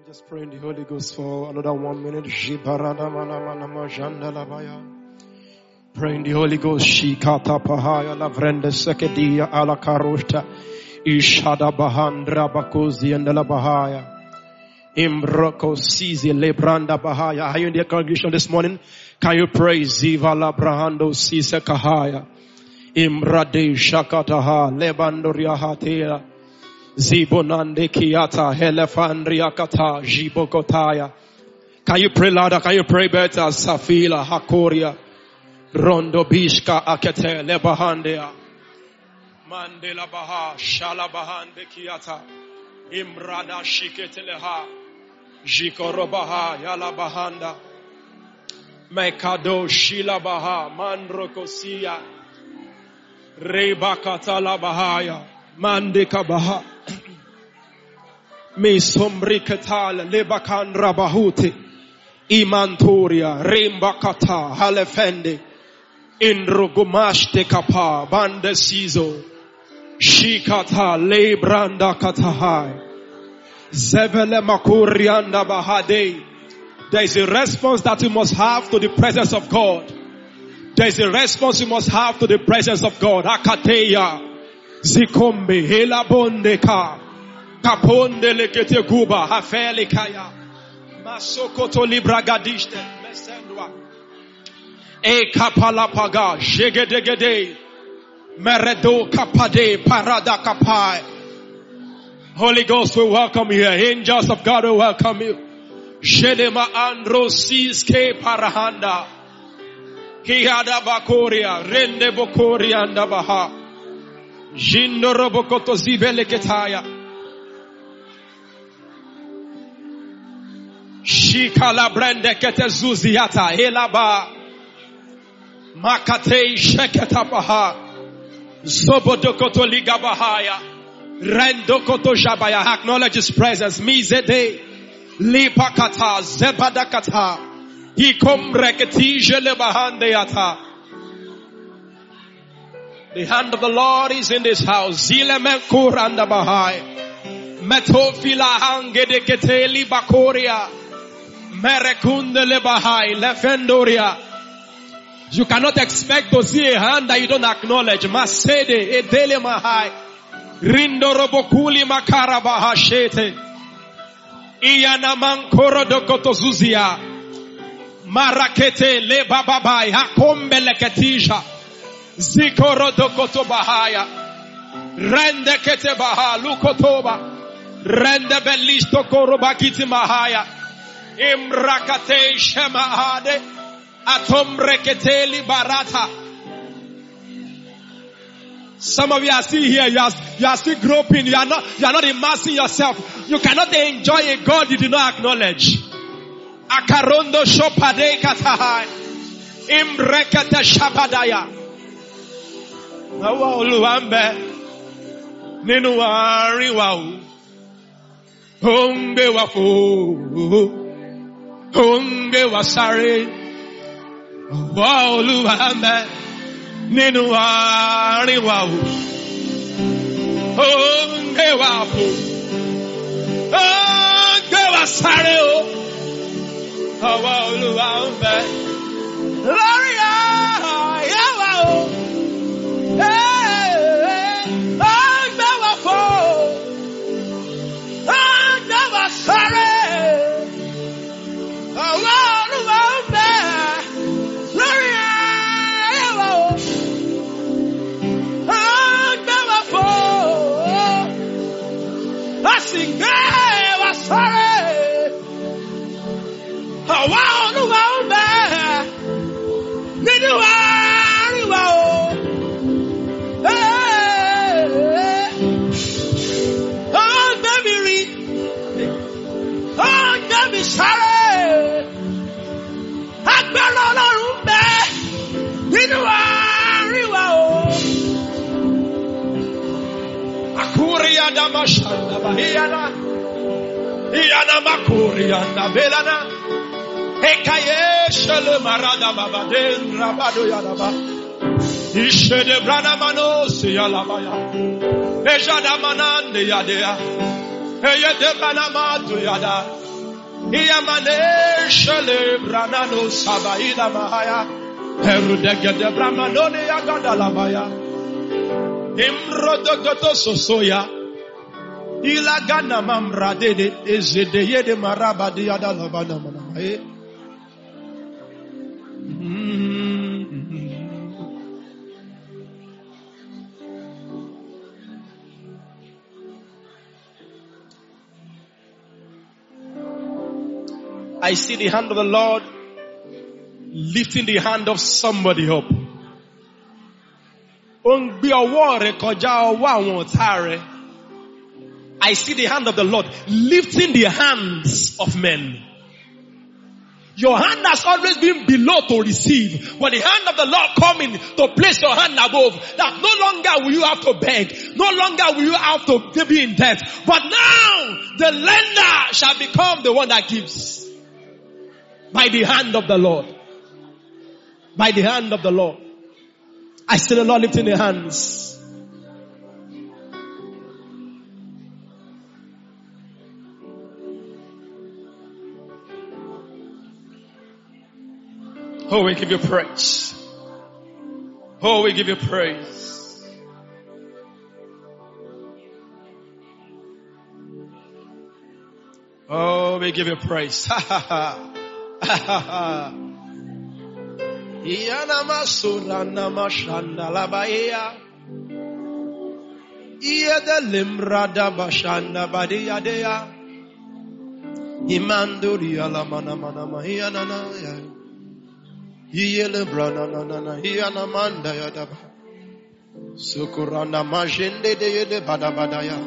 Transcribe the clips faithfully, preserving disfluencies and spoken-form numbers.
Just pray in the Holy Ghost for another one minute. Pray in the Holy Ghost. Shikata Pahaya Lavrenda Sekedia Ala Karushta Ishada Bahandra Bakozi and La Bahaya Imbroko Sizi Lebranda Bahaya. Are you in the congregation this morning? Can you pray Ziva Labrahando Sisa Kahaya Imrade Shakataha Lebandoria Hatera Zibonande Kiata Helefandria Kata Jibokotaya. Can you pray louder? Can you pray better? Safila Hakoria Rondo Bishka Akete Lebahandea Mandela Baha Shalabahande Kiata Imrada Shiketeleha Jikorobaha Yalabahanda Mekado Shilabaha Mandrokosia Rebakatala Bahaya Mandika Baha Me Sombrikatal Lebakan Rabahuti Imanturia Rembakata Halefende Indrogumashte Kapa Banda Sizo Shikata Lebranda Katahai Zevele Makurianda Bahade. There is a response that you must have to the presence of God. There is a response you must have to the presence of God. Akateya Zikombe Hela Bondeka Kaponde Lekete Guba Hafele Kaya Masokoto Libragadishte Mesendwa E Kapalapaga Jegedegede Meredo Kapade Parada Kapai. Holy Ghost will welcome you. Angels of God will welcome you. Shedema Androsiske Parahanda Hihada Bakoria Rende Bokoria and Baha Jindorobokoto Zibele Ketaya Shikala Brende Ketezuziata Elaba Makate Sheketabaha Zobodokoto Ligabahaya Rendokoto Jabaya. Acknowledge His presence. Mizede Lipakata Zebadakata Hikom Reketije Lebahandeata. The hand of the Lord is in this house. Zilemenkur and Bahai Metofila Hangedeketeli Bakoria Merekunde Lebahai Lefendoria. You cannot expect to see a hand that you don't acknowledge. Masede Edele Mahai Rindo Robokuli Makara Bahashete Iyana Mankoro Dokotozuzia Marakete Le Bababai Hakombe Leketija Zikoro Dokoto Bahaya Rende Kete Baha Lukotoba Rende Belisto Korobakiti Mahaya Imrakate Shemahade Atom Reketeli Barata. Some of you are still here, you are, you are still groping, you are not, you are not immersing yourself. You cannot enjoy a God you do not acknowledge. Akarondo Shopade Katahai Imrekete Shabadaya Nawa Uluambe Ninuari Wau Honge Wafu Honge Wasare Wa Uluambe Ninuari Wau Honge Wafu Honge Wasare Wa Uluambe Gloria Yawao Hey, I'm never fall. I'm never sorry. I want to remember. Gloria, I'm never fall. I sing, never sorry. I want to remember. Did you want? Sorry, agbára Ọlọ́run bẹ nínú àríwá o. Akuriya dama shanda bahiyana, iyana makuriya dabelana. Ekaye shele marada babaden rabado yadaba. Ishede brana manos yalabaya. Ejada manande yadea. Eye de banamatu yada. Iyamane shele branano sabaida mahaya. Herudegede bramanone yagada labaya. Imrodogoto sosoya. Ilagana mamradede ezedeye de marabadi yada labana manamaye. I see the hand of the Lord lifting the hand of somebody up. I see the hand of the Lord lifting the hands of men. Your hand has always been below to receive, but the hand of the Lord coming to place your hand above, that no longer will you have to beg, no longer will you have to be in debt, but now the lender shall become the one that gives. By the hand of the Lord. By the hand of the Lord. I see the Lord lifting the hands. Oh, we give you praise. Oh, we give you praise. Oh, we give you praise. Ha ha ha. Ha ha ha. Iyanama surana mashanda labaya. Iyada limrada bashanda badiya deya. Imanduri alamana mana mahiyana na ya. Iyele brana na na na iyana manda ya daba. Sukurana majende de yede bada bada ya.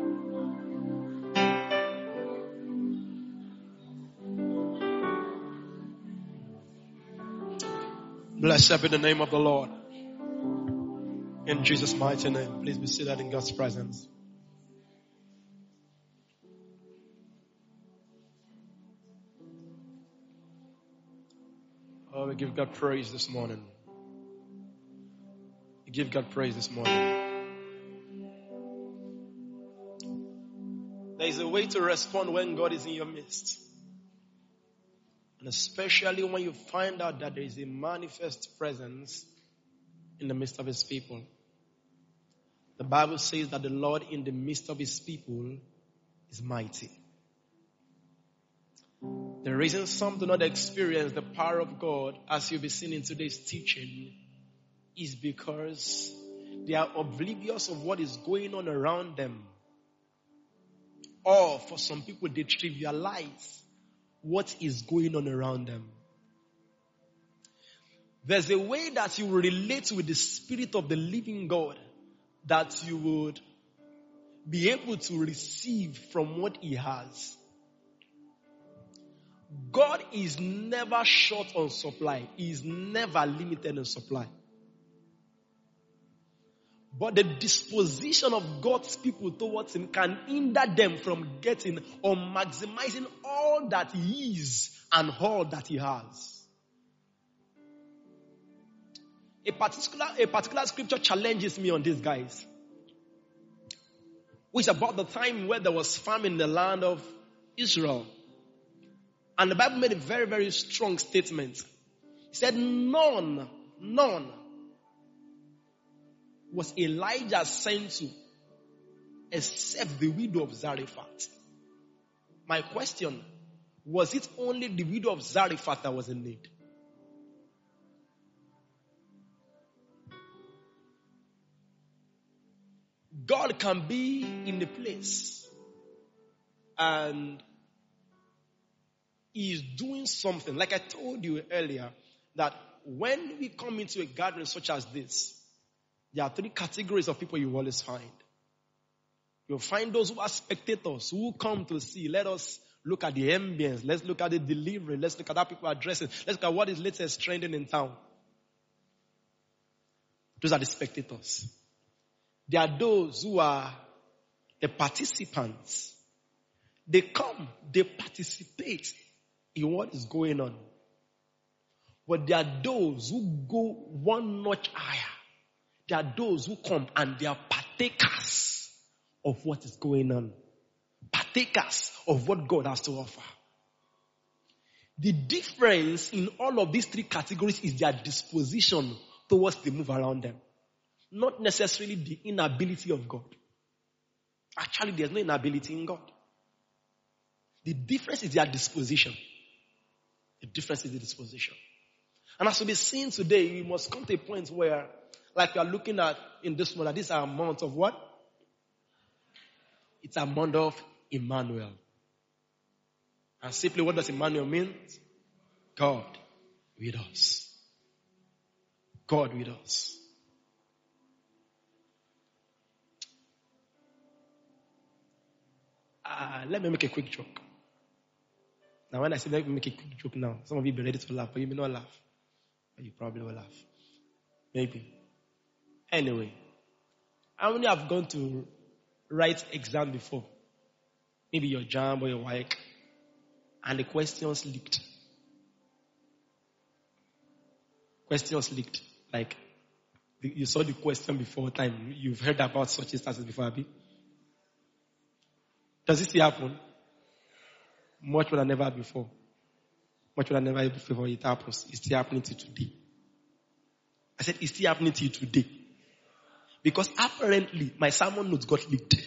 Blessed be the name of the Lord. In Jesus' mighty name. Please be seated in God's presence. Oh, we give God praise this morning. We give God praise this morning. There is a way to respond when God is in your midst. And especially when you find out that there is a manifest presence in the midst of His people. The Bible says that the Lord in the midst of His people is mighty. The reason some do not experience the power of God, as you'll be seeing in today's teaching, is because they are oblivious of what is going on around them. Or for some people, they trivialize what is going on around them. There's a way that you relate with the Spirit of the living God that you would be able to receive from what He has. God is never short on supply. He is never limited in supply. But the disposition of God's people towards Him can hinder them from getting or maximizing all that He is and all that He has. A particular, a particular scripture challenges me on this, guys. Which is about the time where there was famine in the land of Israel. And the Bible made a very, very strong statement. It said, none, none was Elijah sent to except the widow of Zarephath. My question, was it only the widow of Zarephath that was in need? God can be in the place and He is doing something. Like I told you earlier, that when we come into a gathering such as this, there are three categories of people you always find. You'll find those who are spectators, who come to see. Let us look at the ambience. Let's look at the delivery. Let's look at how people are dressing. Let's look at what is latest trending in town. Those are the spectators. There are those who are the participants. They come, they participate in what is going on. But there are those who go one notch higher. There are those who come and they are partakers of what is going on. Partakers of what God has to offer. The difference in all of these three categories is their disposition towards the move around them. Not necessarily the inability of God. Actually, there's no inability in God. The difference is their disposition. The difference is the disposition. And as we'll be seeing today, we must come to a point where, like we are looking at in this month, this is a month of what? It's a month of Emmanuel. And simply, what does Emmanuel mean? God with us. God with us. Uh, let me make a quick joke. Now, when I say let me make a quick joke now, some of you will be ready to laugh, but you may not laugh. But you probably will laugh. Maybe. Anyway, how many have gone to write exam before? Maybe your JAMB or your W A E C, and the questions leaked. Questions leaked. Like, the, you saw the question before time. You've heard about such instances before, Abi. Does this still happen? Much more than ever before. Much more than ever before it happens. It's still happening to today. I said it's still happening to you today. Because apparently my sermon notes got leaked.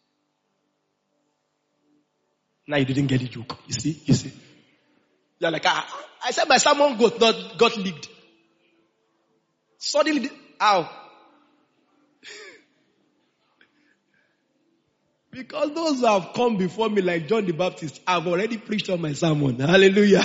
Now you didn't get the joke. You see? You see? You're like, ah, I said my sermon got, not, got leaked. Suddenly, ow. Because those who have come before me, like John the Baptist, have already preached on my sermon. Hallelujah.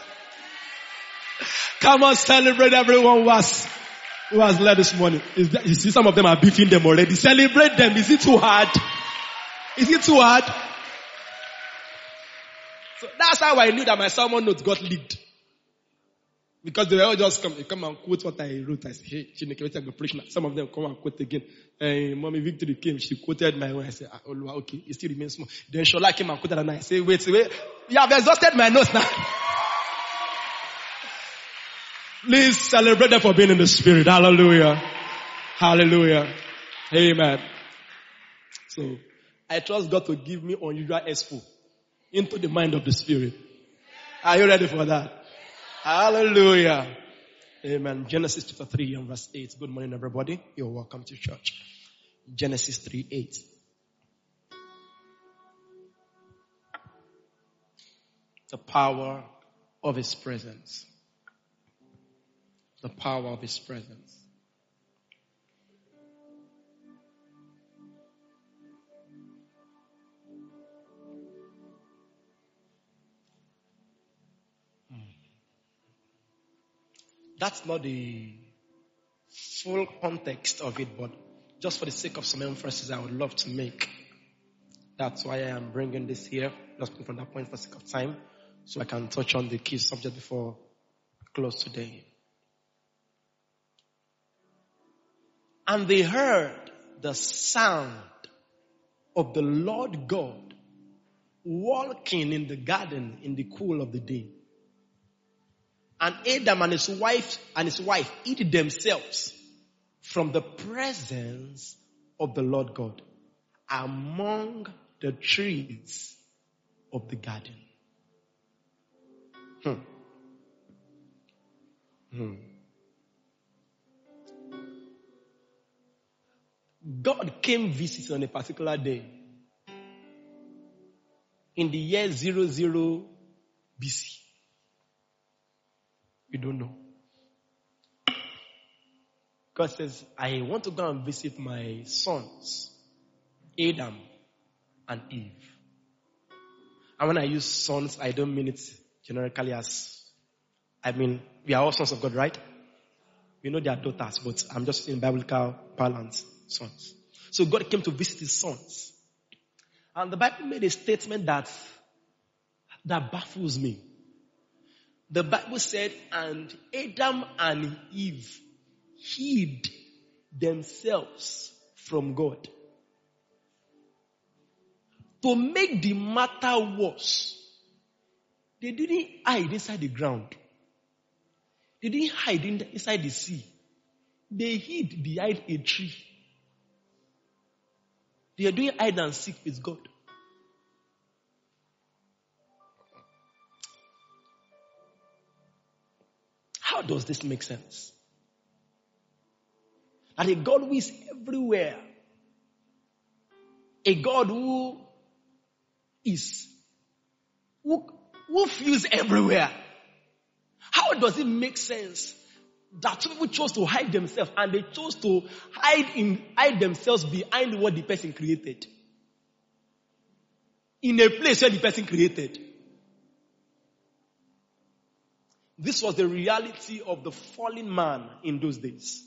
Come on, celebrate everyone who has, who has led this morning. Is that, you see, some of them are beefing them already. Celebrate them. Is it too hard? Is it too hard? So that's how I knew that my sermon notes got leaked. Because they were all just come, they come and quote what I wrote. I said, hey, Chineke, let's go preach now. Some of them come and quote again. Hey, Mommy Victory came, she quoted my own. I said, ah, oh, okay, it still remains small. Then Shola came and quoted and I said, wait, wait, you have exhausted my notes now. Please celebrate them for being in the spirit. Hallelujah. Hallelujah. Amen. So, I trust God to give me unusual expo into the mind of the spirit. Are you ready for that? Hallelujah. Amen. Genesis chapter three and verse eight. Good morning, everybody. You're welcome to church. Genesis three eight. The power of His presence. The power of His presence. That's not the full context of it, but just for the sake of some emphasis, I would love to make. That's why I am bringing this here. Just from that point for the sake of time, so I can touch on the key subject before we close today. And they heard the sound of the Lord God walking in the garden in the cool of the day. And Adam and his wife and his wife hid themselves from the presence of the Lord God among the trees of the garden. Hmm. Hmm. God came visit on a particular day in the year zero zero B C. We don't know. God says, I want to go and visit my sons, Adam and Eve. And when I use sons, I don't mean it generically as, I mean, we are all sons of God, right? We know they are daughters, but I'm just in biblical parlance, sons. So God came to visit his sons. And the Bible made a statement that, that baffles me. The Bible said, and Adam and Eve hid themselves from God. To make the matter worse, they didn't hide inside the ground. They didn't hide in the, inside the sea. They hid behind a tree. They are doing hide and seek with God. How does this make sense? That a God who is everywhere, a God who is, who, who feels everywhere. How does it make sense that two people chose to hide themselves and they chose to hide in hide themselves behind what the person created? In a place where the person created. This was the reality of the fallen man in those days.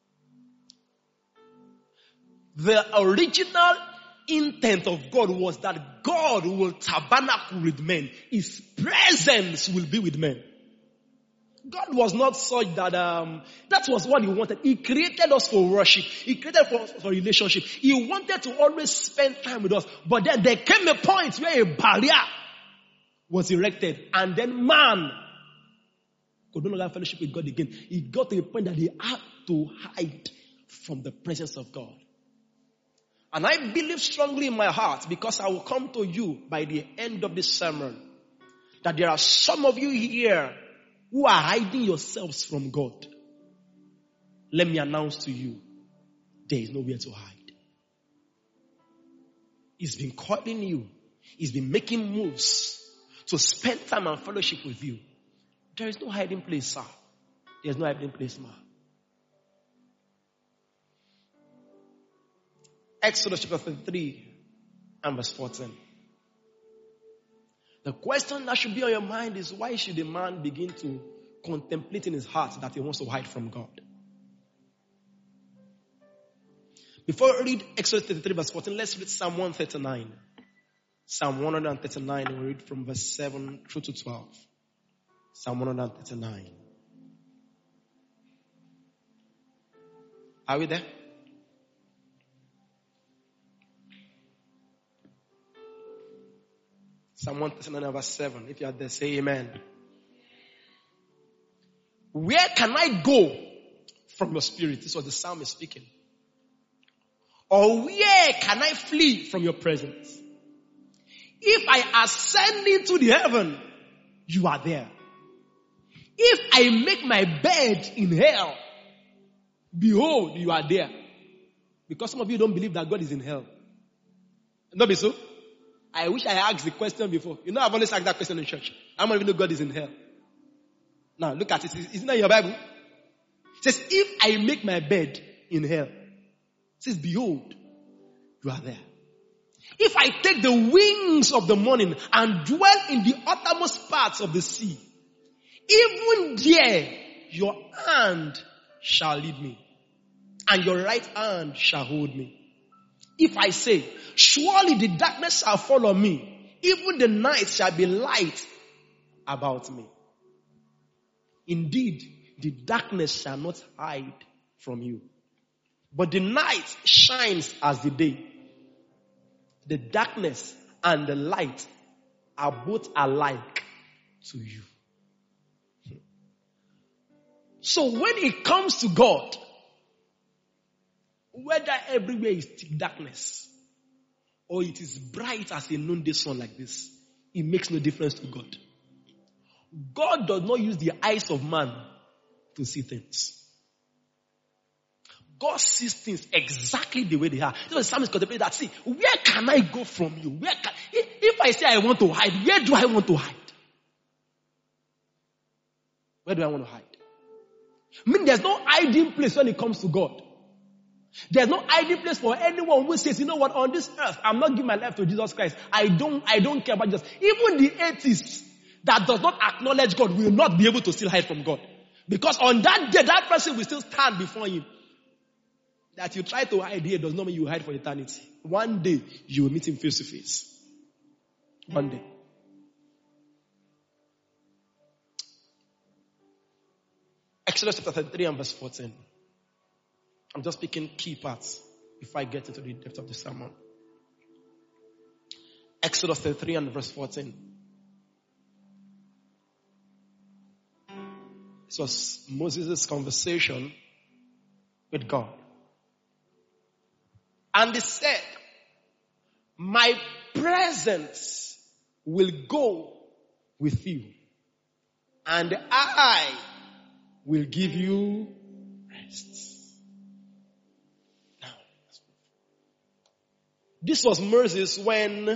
The original intent of God was that God will tabernacle with men. His presence will be with men. God was not such that, um, that was what He wanted. He created us for worship. He created for, for relationship. He wanted to always spend time with us. But then there came a point where a barrier was erected. And then man could no longer have fellowship with God again. He got to a point that he had to hide from the presence of God. And I believe strongly in my heart, because I will come to you by the end of this sermon, that there are some of you here who are hiding yourselves from God. Let me announce to you, there is nowhere to hide. He's been calling you. He's been making moves to spend time and fellowship with you. There is no hiding place, sir. There is no hiding place, ma. Exodus chapter thirty-three and verse fourteen. The question that should be on your mind is, why should a man begin to contemplate in his heart that he wants to hide from God? Before we read Exodus thirty-three verse fourteen, let's read Psalm one thirty-nine. Psalm one thirty-nine, and we read from verse seven through to twelve. Psalm one thirty-nine. Are we there? Psalm one thirty-nine verse seven. If you are there, say amen. Where can I go from your spirit? This was the psalmist speaking. Or where can I flee from your presence? If I ascend into the heaven, you are there. If I make my bed in hell, behold, you are there. Because some of you don't believe that God is in hell. Not be so? I wish I asked the question before. You know, I've always asked that question in church. How many of you know God is in hell? Now, look at it. Isn't that in your Bible? It says, if I make my bed in hell, it says, behold, you are there. If I take the wings of the morning and dwell in the uttermost parts of the sea, even there your hand shall lead me, and your right hand shall hold me. If I say, surely the darkness shall fall on me, even the night shall be light about me. Indeed, the darkness shall not hide from you, but the night shines as the day. The darkness and the light are both alike to you. So when it comes to God, whether everywhere is thick darkness or it is bright as a noonday sun like this, it makes no difference to God. God does not use the eyes of man to see things. God sees things exactly the way they are. So the psalmist contemplated that. See, where can I go from you? Where can, if I say I want to hide, where do I want to hide? Where do I want to hide? I mean, there's no hiding place when it comes to God. There's no hiding place for anyone who says, you know what, on this earth, I'm not giving my life to Jesus Christ. I don't, I don't care about Jesus. Even the atheist that does not acknowledge God will not be able to still hide from God. Because on that day, that person will still stand before Him. That you try to hide here does not mean you hide for eternity. One day, you will meet Him face to face. One day. Exodus chapter thirty-three and verse fourteen. I'm just picking key parts before I get into the depth of the sermon. Exodus thirty-three and verse fourteen. This was Moses' conversation with God. And he said, my presence will go with you, and I will give you rest. Now, this was Moses when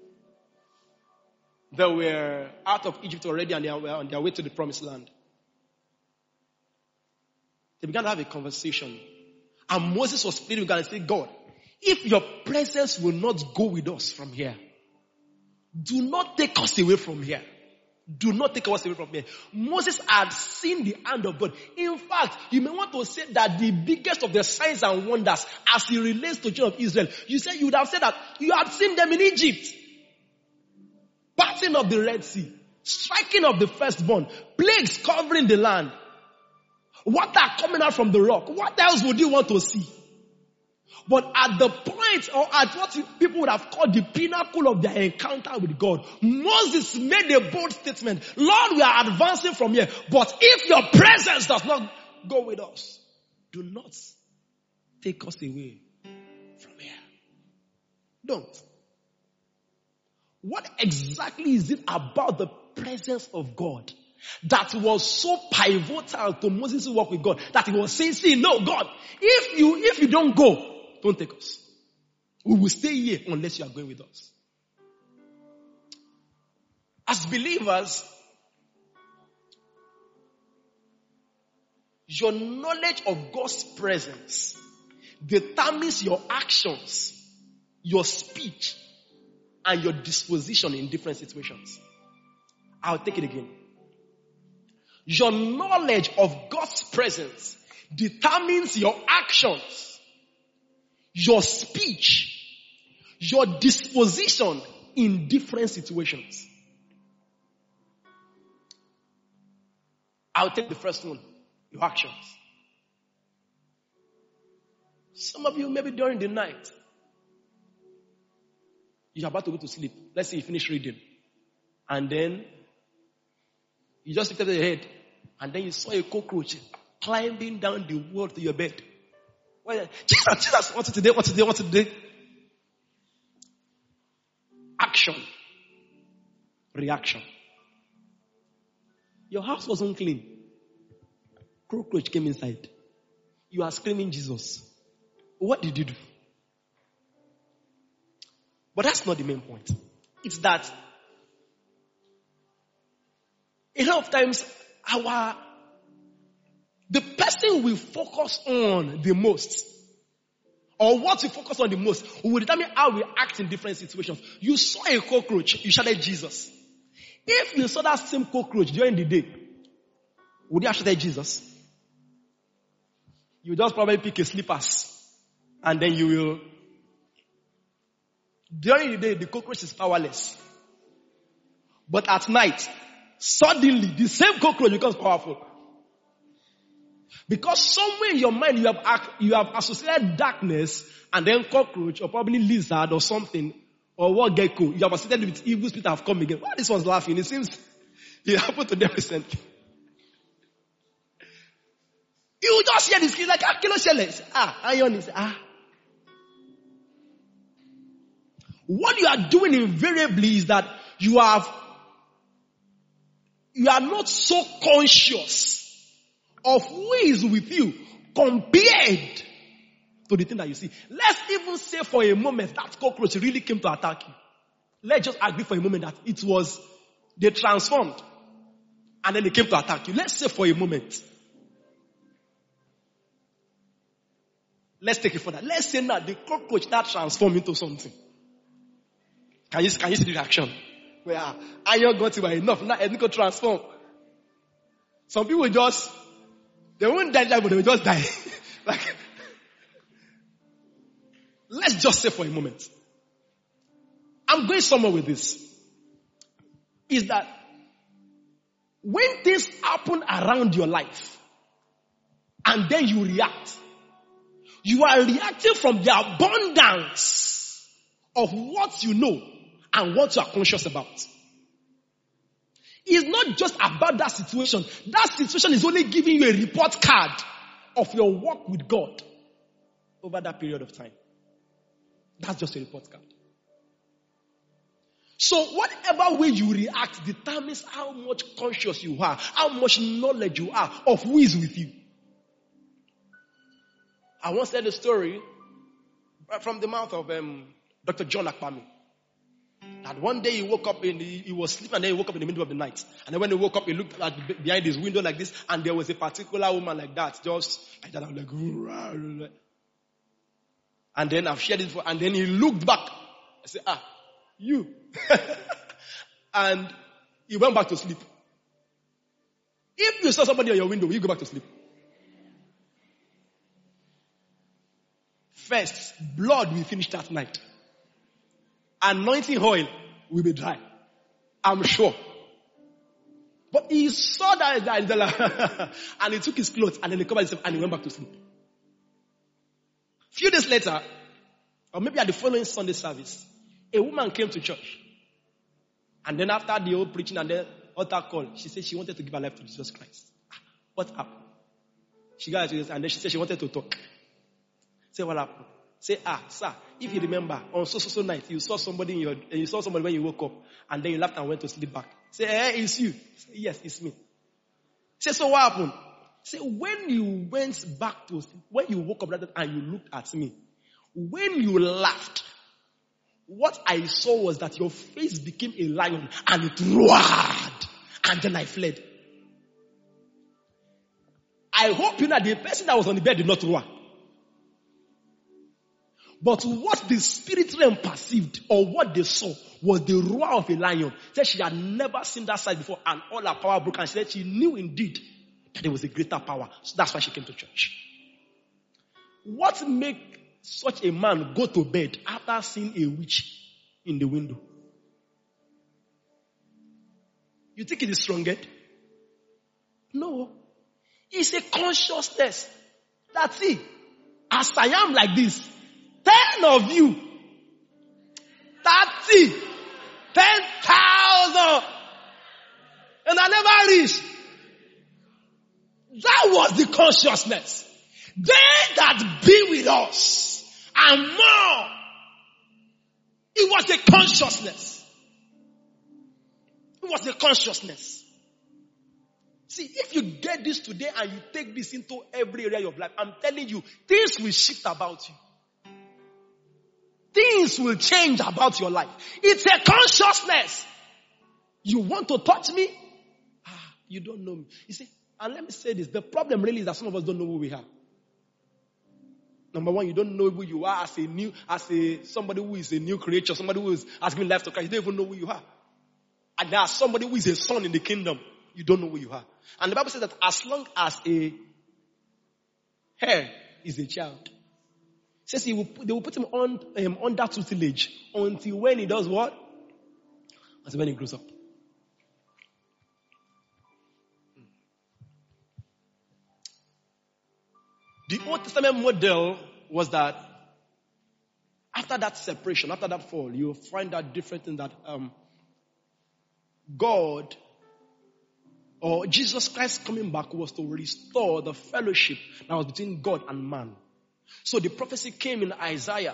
they were out of Egypt already and they were on their way to the promised land. They began to have a conversation. And Moses was pleading with God and said, God, if your presence will not go with us from here, do not take us away from here. Do not take us away from here. Moses had seen the hand of God. In fact, you may want to say that the biggest of the signs and wonders as it relates to the children of Israel, you said you would have said that you had seen them in Egypt. Parting of the Red Sea, striking of the firstborn, plagues covering the land, water coming out from the rock. What else would you want to see? But at the point, or at what people would have called the pinnacle of their encounter with God, Moses made a bold statement. Lord, we are advancing from here, but if your presence does not go with us, do not take us away from here. Don't. What exactly is it about the presence of God that was so pivotal to Moses' walk with God that he was saying, see, no, God, if you, if you don't go, don't take us. We will stay here unless you are going with us. As believers, your knowledge of God's presence determines your actions, your speech, and your disposition in different situations. I'll take it again. Your knowledge of God's presence determines your actions, your speech, your disposition in different situations. I'll take the first one, your actions. Some of you, maybe during the night, you're about to go to sleep. Let's say you finish reading. And then, you just lifted your head. And then you saw a cockroach climbing down the wall to your bed. Well, Jesus, Jesus, what's it today? What's it today? What's it today? Action. Reaction. Your house wasn't clean. Cockroach came inside. You are screaming Jesus. What did you do? But that's not the main point. It's that a lot of times our the person we focus on the most, or what we focus on the most, will determine how we act in different situations. You saw a cockroach, you shouted Jesus. If you saw that same cockroach during the day, would you have shouted Jesus? You just probably pick a slippers, and then you will. During the day, the cockroach is powerless. But at night, suddenly, the same cockroach becomes powerful. Because somewhere in your mind, you have you have associated darkness and then cockroach, or probably lizard or something, or what gecko. You have associated with evil spirit have come again. Why this one's laughing? It seems it happened to them recently. You just hear this kid like, ah, kilo shele. Ah, iron is, ah. What you are doing invariably is that you have, you are not so conscious of who is with you compared to the thing that you see. Let's even say for a moment that cockroach really came to attack you. Let's just agree for a moment that it was, they transformed and then they came to attack you. Let's say for a moment. Let's take it further. Let's say now the cockroach that transformed into something. Can you, can you see the reaction? Where iron got you enough, now it could transform. Some people just, they won't die, but they will just die. Like, let's just say for a moment. I'm going somewhere with this. Is that when things happen around your life, and then you react, you are reacting from the abundance of what you know and what you are conscious about. It's not just about that situation. That situation is only giving you a report card of your work with God over that period of time. That's just a report card. So whatever way you react determines how much conscious you are, how much knowledge you are of who is with you. I once heard a story from the mouth of um, Doctor John Akpami. That one day he woke up in the, he was sleeping and then he woke up in the middle of the night. And then when he woke up, he looked at behind his window like this, and there was a particular woman like that, just like that. I'm like, and then I've shared it before, and then he looked back. I said, ah, you. And he went back to sleep. If you saw somebody on your window, you go back to sleep. First, blood will finish that night. Anointing oil will be dry. I'm sure. But he saw that and he took his clothes and then he covered himself and he went back to sleep. A few days later, or maybe at the following Sunday service, a woman came to church. And then after the old preaching and the altar call, she said she wanted to give her life to Jesus Christ. What happened? She got to Jesus and then she said she wanted to talk. Say what happened? Say, ah, sir, if you remember, on so so so night, you saw somebody in your, you saw somebody when you woke up, and then you left and went to sleep back. Say, eh, it's you. Say, yes, it's me. Say, so what happened? Say, when you went back to sleep, when you woke up and you looked at me, when you laughed, what I saw was that your face became a lion and it roared, and then I fled. I hope you know the person that was on the bed did not roar. But what the spirit realm perceived or what they saw was the roar of a lion. She said she had never seen that sight before and all her power broke. And she said she knew indeed that there was a greater power. So that's why she came to church. What makes such a man go to bed after seeing a witch in the window? You think it is strong-headed? No. It's a consciousness. That's it. As I am like this, ten of you, thirty, ten thousand, and I never reached. That was the consciousness. They that be with us and more. It was the consciousness. It was the consciousness. See, if you get this today and you take this into every area of life, I'm telling you, things will shift about you. Things will change about your life. It's a consciousness. You want to touch me? Ah, you don't know me. You see, and let me say this. The problem really is that some of us don't know who we are. Number one, you don't know who you are as a new, as a somebody who is a new creature, somebody who is has given life to Christ. You don't even know who you are. And there are somebody who is a son in the kingdom. You don't know who you are. And the Bible says that as long as a hair is a child, it says he will, they will put him on um, under tutelage until when he does what? Until when he grows up. The Old Testament model was that after that separation, after that fall, you find that different thing that um, God or Jesus Christ coming back was to restore the fellowship that was between God and man. So the prophecy came in Isaiah.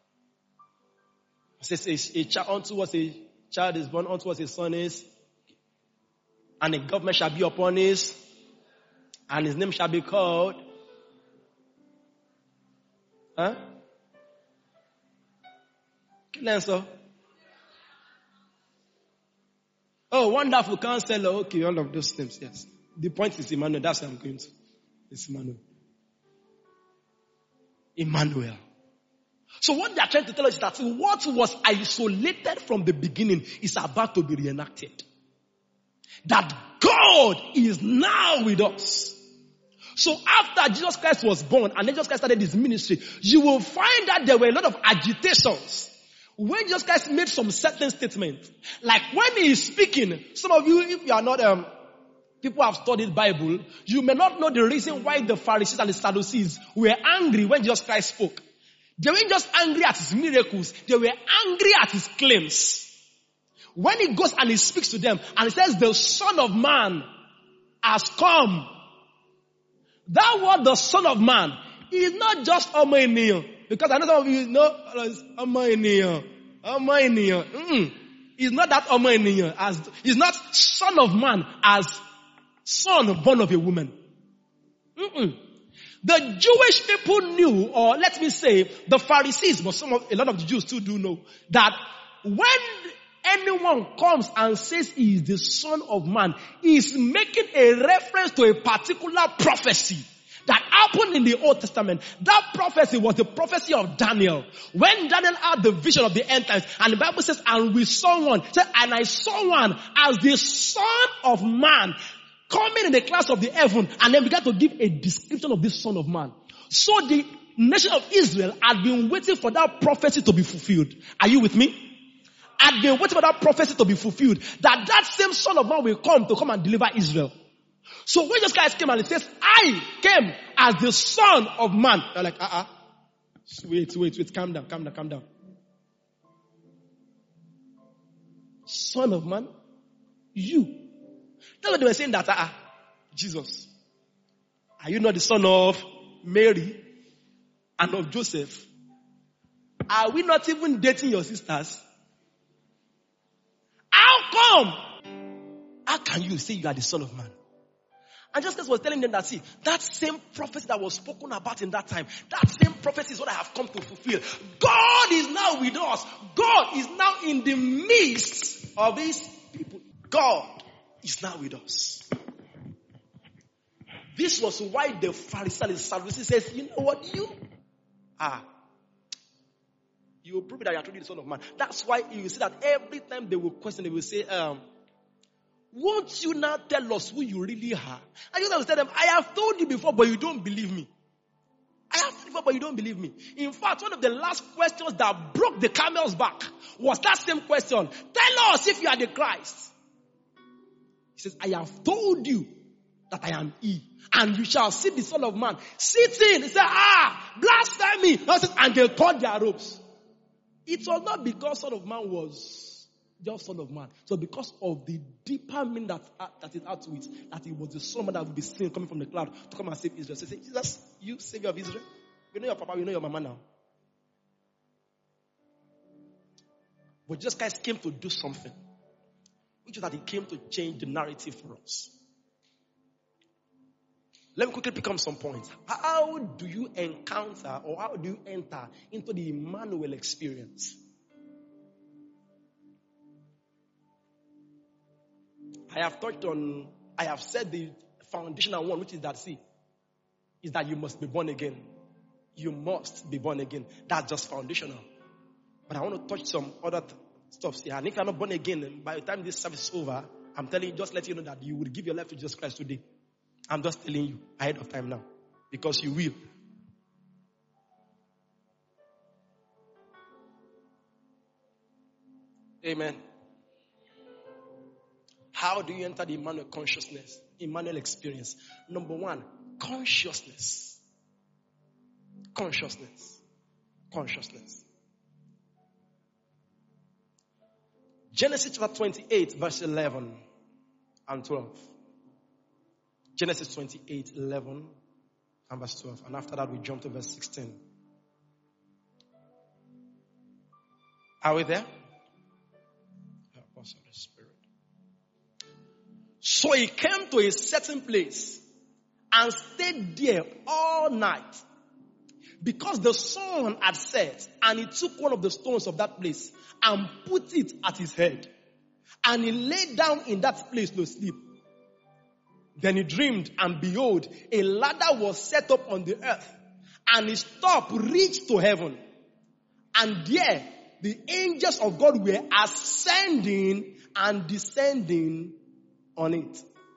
It says, a, a child unto us a child is born, unto us a son is, and a government shall be upon his, and his name shall be called. Huh? Answer. Oh, wonderful counselor. Okay, all of those names, yes. The point is Emmanuel. That's what I'm going to. It's Emmanuel. Emmanuel. So what they are trying to tell us is that what was isolated from the beginning is about to be reenacted. That God is now with us. So after Jesus Christ was born and then Jesus Christ started his ministry, you will find that there were a lot of agitations. When Jesus Christ made some certain statements, like when he is speaking, some of you, if you are not, um, people have studied Bible, you may not know the reason why the Pharisees and the Sadducees were angry when Jesus Christ spoke. They weren't just angry at his miracles, they were angry at his claims. When he goes and he speaks to them and he says, the Son of Man has come. That word, the Son of Man, is not just Omo Eniyan. Because I know some of you know, Omo Eniyan, Omo Eniyan. He's not that Omo Eniyan as, he's not son of man as son born of a woman. Mm-mm. The Jewish people knew, or let me say, the Pharisees, but some of, a lot of the Jews still do know, that when anyone comes and says he is the son of man, he is making a reference to a particular prophecy that happened in the Old Testament. That prophecy was the prophecy of Daniel. When Daniel had the vision of the end times, and the Bible says, and we saw one, said, and I saw one as the son of man coming in the clouds of the heaven, and then began to give a description of this son of man. So the nation of Israel had been waiting for that prophecy to be fulfilled. Are you with me? Had been waiting for that prophecy to be fulfilled. That that same son of man will come to come and deliver Israel. So when those guys came and it says, I came as the son of man. They're like, uh-uh. Wait, wait, wait, calm down, calm down, calm down. Son of man? You. That's what they were saying that, uh-uh. Jesus. Are you not the son of Mary and of Joseph? Are we not even dating your sisters? How come? How can you say you are the son of man? And Jesus was telling them that, see, that same prophecy that was spoken about in that time, that same prophecy is what I have come to fulfill. God is now with us. God is now in the midst of these people. God is now with us. This was why the Pharisee and the Sadducee says, you know what, you are. You will prove that you are truly the son of man. That's why you see that every time they will question, they will say, um, won't you now tell us who you really are? And you will tell them, I have told you before, but you don't believe me. I have told you before, but you don't believe me. In fact, one of the last questions that broke the camel's back was that same question. Tell us if you are the Christ. He says, I have told you that I am he. And you shall see the Son of Man sitting. He said, ah, blasphemy. And they tore their robes. It was not because Son of Man was just Son of Man. So because of the deeper meaning that, uh, that it had to it, that it was the Son of Man that would be seen coming from the cloud to come and save Israel. So say, Jesus, you Savior of Israel? We know your papa, we know your mama now. But Jesus Christ came to do something, which is that he came to change the narrative for us. Let me quickly pick up some points. How do you encounter or how do you enter into the Emmanuel experience? I have touched on, I have said the foundational one, which is that, see, is that you must be born again. You must be born again. That's just foundational. But I want to touch some other th- stuff here. And if you're not born again, by the time this service is over, I'm telling you, just let you know that you will give your life to Jesus Christ today. I'm just telling you ahead of time now. Because you will. Amen. How do you enter the Emmanuel consciousness? Emmanuel experience. Number one, consciousness. Consciousness. Consciousness. Genesis chapter twenty-eight, verse eleven and twelve. Genesis twenty-eight, eleven and verse twelve. And after that we jump to verse sixteen. Are we there? Help us, Holy Spirit. So he came to a certain place and stayed there all night because the sun had set, and he took one of the stones of that place and put it at his head. And he lay down in that place to sleep. Then he dreamed, and behold, a ladder was set up on the earth, and his top reached to heaven. And there, the angels of God were ascending and descending on it.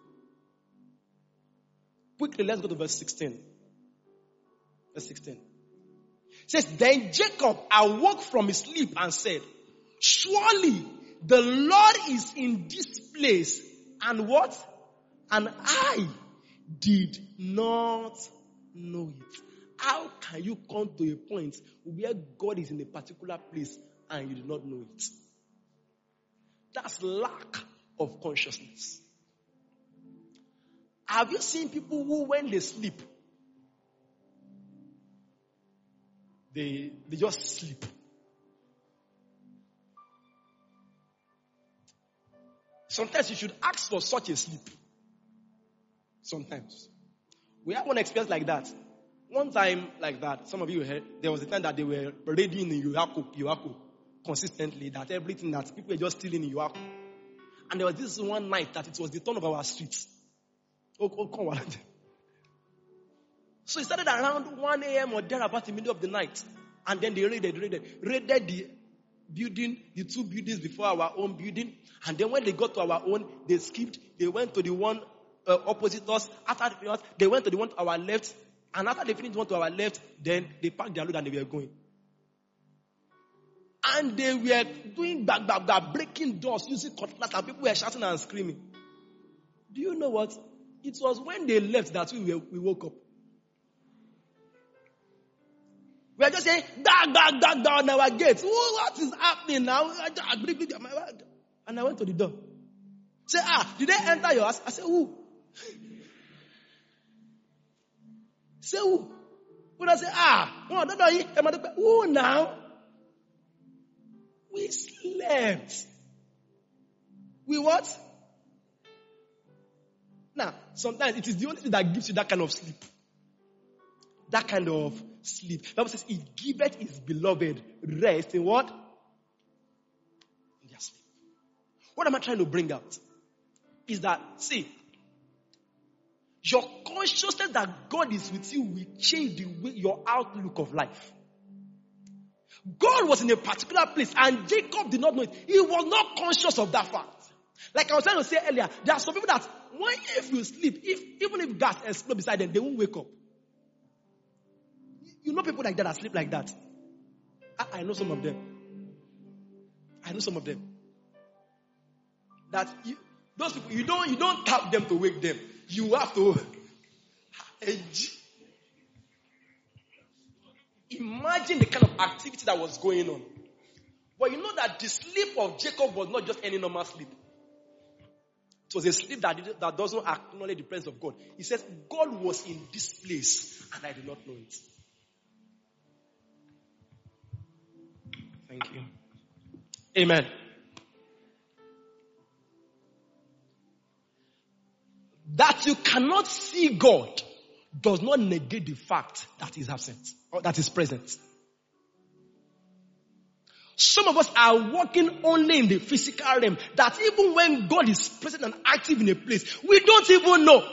Quickly, let's go to verse sixteen. Verse sixteen. It says, then Jacob awoke from his sleep and said, surely the Lord is in this place, and what? And I did not know it. How can you come to a point where God is in a particular place and you do not know it? That's lack of consciousness. Have you seen people who, when they sleep, they, they just sleep? Sometimes you should ask for such a sleep. Sometimes. We have one experience like that. One time like that, some of you heard, there was a time that they were raiding in Yoako, Yoako consistently, that everything that people were just stealing in Yoako. And there was this one night that it was the turn of our streets. Oh, oh, come on. So it started around one a.m. or thereabout in the middle of the night. And then they raided, raided, raided the building, the two buildings before our own building. And then when they got to our own, they skipped. They went to the one uh, opposite us. After the, they went to the one to our left. And after they finished the one to our left, then they packed their load and they were going. And they were doing back, back, back, breaking doors, using cutlass, and people were shouting and screaming. Do you know what? It was when they left that we were, we woke up. We are just saying, dag, dag, dag, down our gates. Oh, what is happening now? And I went to the door. Say, ah, did they enter your house? I said, who? Say, who? When I say, ah, oh, don't know, who now? We slept. We what? Now, sometimes it is the only thing that gives you that kind of sleep. That kind of sleep. The Bible says, he giveth his beloved rest in what? In their sleep. What am I trying to bring out? Is that, see, your consciousness that God is with you will change the way, your outlook of life. God was in a particular place and Jacob did not know it. He was not conscious of that fact. Like I was trying to say earlier, there are some people that when if you sleep, if even if gas explodes beside them, they won't wake up. You know people like that that sleep like that. I, I know some of them. I know some of them. That you, those people, you don't you don't tap them to wake them. You have to. Imagine the kind of activity that was going on. But you know that the sleep of Jacob was not just any normal sleep. It was a sleep that, did, that doesn't acknowledge the presence of God. He says, God was in this place and I did not know it. Thank you. Amen. That you cannot see God does not negate the fact that He is absent or that He is present. Some of us are walking only in the physical realm, that even when God is present and active in a place, we don't even know.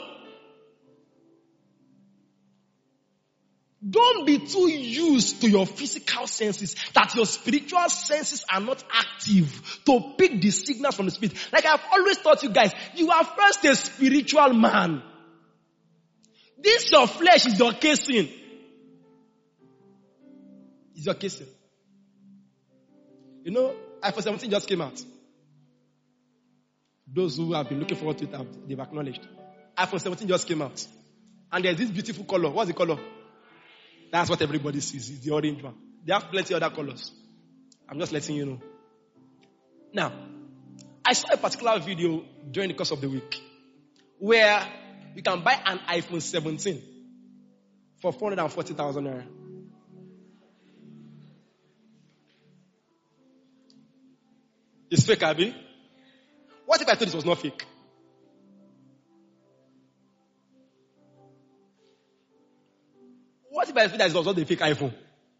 Don't be too used to your physical senses that your spiritual senses are not active to pick the signals from the Spirit. Like I've always taught you guys, you are first a spiritual man. This your flesh is your casing. Is your casing. You know, iPhone seventeen just came out. Those who have been looking forward to it, have, they've acknowledged. iPhone seventeen just came out. And there's this beautiful color. What's the color? That's what everybody sees. It's the orange one. They have plenty of other colors. I'm just letting you know. Now, I saw a particular video during the course of the week where you can buy an iPhone seventeen for four hundred forty thousand naira. It's fake, Abby. What if I thought it was not fake? What if I thought it was not a fake iPhone?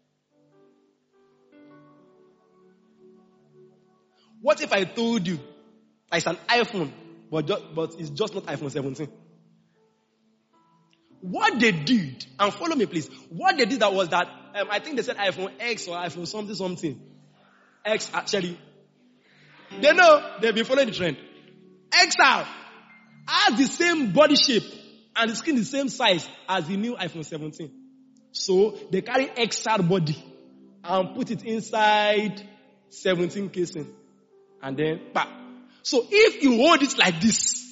What if I told you that it's an iPhone, but, just, but it's just not iPhone seventeen? What they did, and follow me please, what they did that was that, um, I think they said iPhone X or iPhone something something. X actually. They know, they've been following the trend. X R has the same body shape and the skin the same size as the new iPhone seventeen. So they carry X R body and put it inside seventeen casing. And then, bah. So if you hold it like this,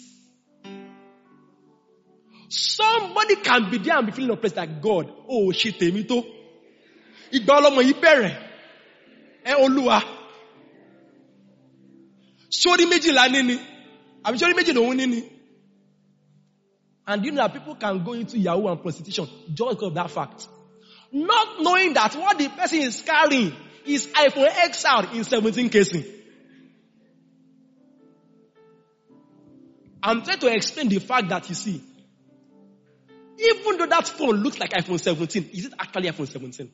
somebody can be there and be feeling oppressed like God. Oh, shit, Temito. Igbalomo ibere. Eh, Oluwa. Shori meji la nini. I'm shori meji lo nini. And you know that people can go into Yahoo and prostitution just because of that fact. Not knowing that what the person is carrying is iPhone X R in seventeen casing. I'm trying to explain the fact that, you see, even though that phone looks like iPhone seventeen, is it actually iPhone seventeen?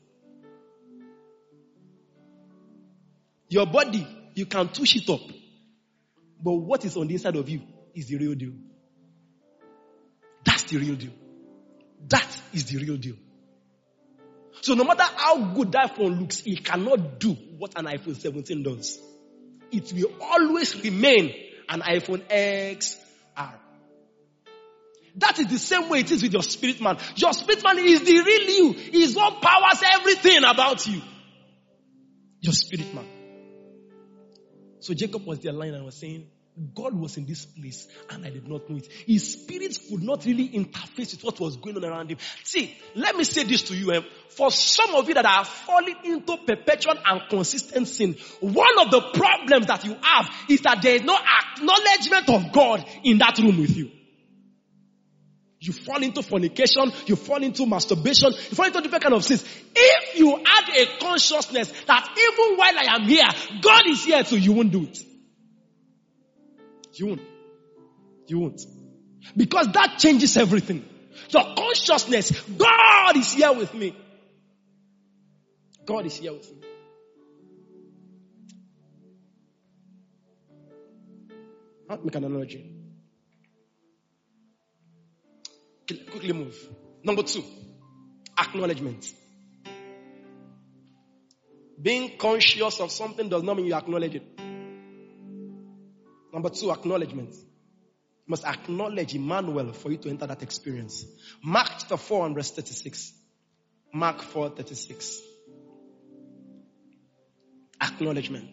Your body, you can touch it up. But what is on the inside of you is the real deal. That's the real deal. That is the real deal. So no matter how good that phone looks, it cannot do what an iPhone seventeen does. It will always remain an iPhone X R. That is the same way it is with your spirit man. Your spirit man is the real you. He is what powers everything about you. Your spirit man. So Jacob was there lying and was saying, God was in this place and I did not know it. His spirit could not really interface with what was going on around him. See, let me say this to you. Eh? For some of you that are falling into perpetual and consistent sin, one of the problems that you have is that there is no acknowledgement of God in that room with you. You fall into fornication, you fall into masturbation, you fall into different kind of sins. If you add a consciousness that even while I am here, God is here too, you won't do it. You won't. You won't. Because that changes everything. Your consciousness, God is here with me. God is here with me. I'll make an analogy. Quickly move. Number two, acknowledgement. Being conscious of something does not mean you acknowledge it. Number two, acknowledgement. You must acknowledge Emmanuel for you to enter that experience. Mark chapter four and verse thirty-six. Mark four thirty-six. Acknowledgement.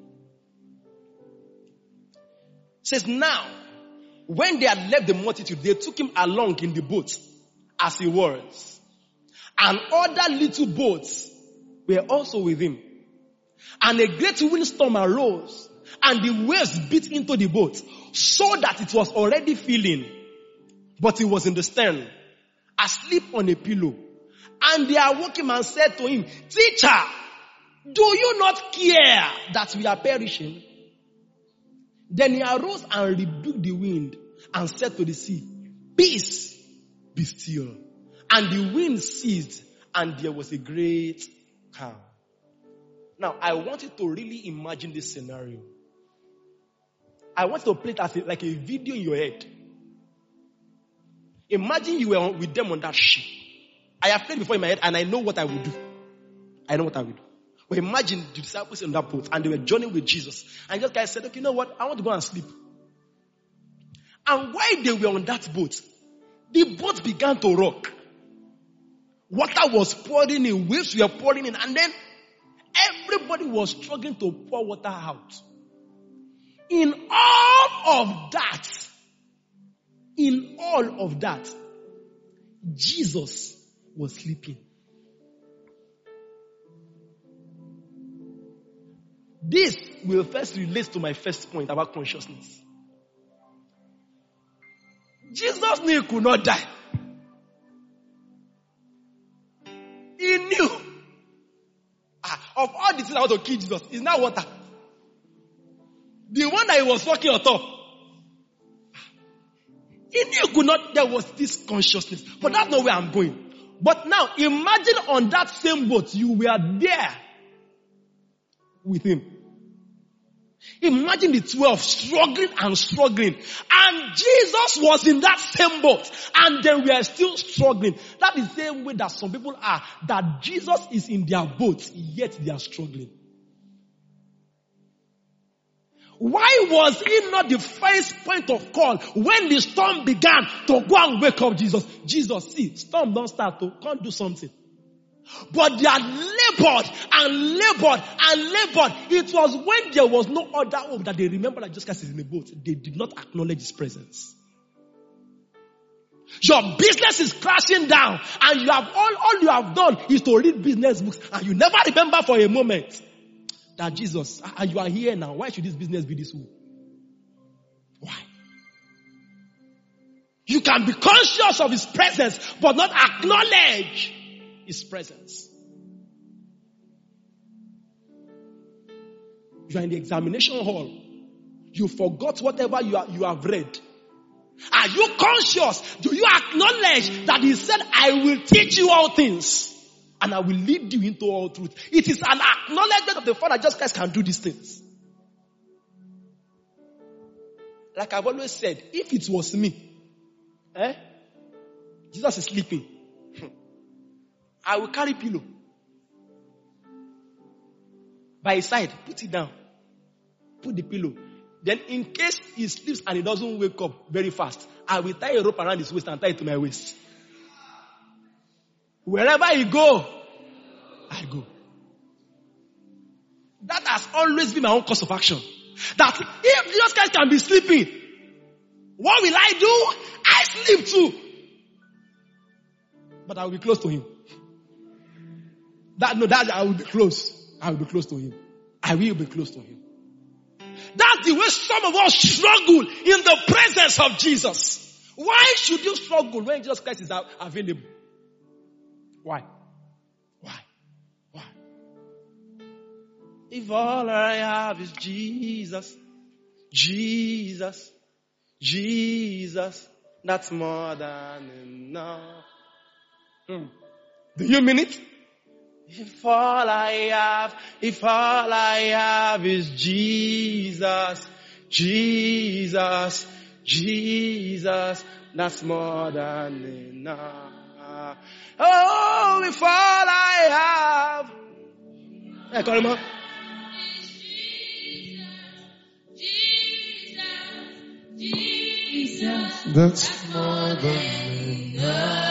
It says, now, when they had left the multitude, they took him along in the boat as he was. And other little boats were also with him. And a great windstorm arose, and the waves beat into the boat, so that it was already filling. But he was in the stern, asleep on a pillow. And they awoke him and said to him, Teacher, do you not care that we are perishing? Then he arose and rebuked the wind and said to the sea, Peace, be still. And the wind ceased, and there was a great calm. Now, I want you to really imagine this scenario. I want you to play it as a, like a video in your head. Imagine you were with them on that ship. I have played before in my head, and I know what I would do. I know what I would do. But imagine the disciples in that boat, and they were journeying with Jesus. And this guy said, okay, you know what? I want to go and sleep. And while they were on that boat, the boat began to rock. Water was pouring in, waves were pouring in, and then everybody was struggling to pour water out. In all of that, in all of that, Jesus was sleeping. This will first relate to my first point about consciousness. Jesus knew he could not die. He knew. Ah, of all the things I want to kill Jesus, it's not water. The one that he was walking on top. He knew he could not, there was this consciousness. But that's not where I'm going. But now, imagine on that same boat, you were there with him. Imagine the twelve struggling and struggling. And Jesus was in that same boat. And they were still struggling. That is the same way that some people are. That Jesus is in their boat, yet they are struggling. Why was he not the first point of call when the storm began to go and wake up Jesus? Jesus, see, storm don't start to, can't do something. But they had labored and labored and labored. It was when there was no other hope that they remembered that Jesus Christ is in the boat. They did not acknowledge his presence. Your business is crashing down, and you have all, all you have done is to read business books, and you never remember for a moment that Jesus, and you are here now. Why should this business be this way? Why? You can be conscious of his presence, but not acknowledge his presence. You are in the examination hall. You forgot whatever you, are, you have read. Are you conscious? Do you acknowledge that he said, I will teach you all things and I will lead you into all truth? It is an acknowledgement of the fact that just Christ can do these things. Like I've always said, if it was me, eh? Jesus is sleeping. I will carry pillow by his side, put it down, put the pillow. Then in case he sleeps and he doesn't wake up very fast, I will tie a rope around his waist and tie it to my waist. Wherever he go, I go. That has always been my own course of action. That if Jesus Christ can be sleeping, what will I do? I sleep too. But I will be close to him. That no, that I will be close. I will be close to him. I will be close to him. That's the way some of us struggle in the presence of Jesus. Why should you struggle when Jesus Christ is available? Why? Why? Why? If all I have is Jesus, Jesus, Jesus, that's more than enough. Hmm. Do you mean it? If all I have, if all I have is Jesus, Jesus, Jesus, that's more than enough. Oh, if all I have. Hey, call him up. Jesus, that's more than enough.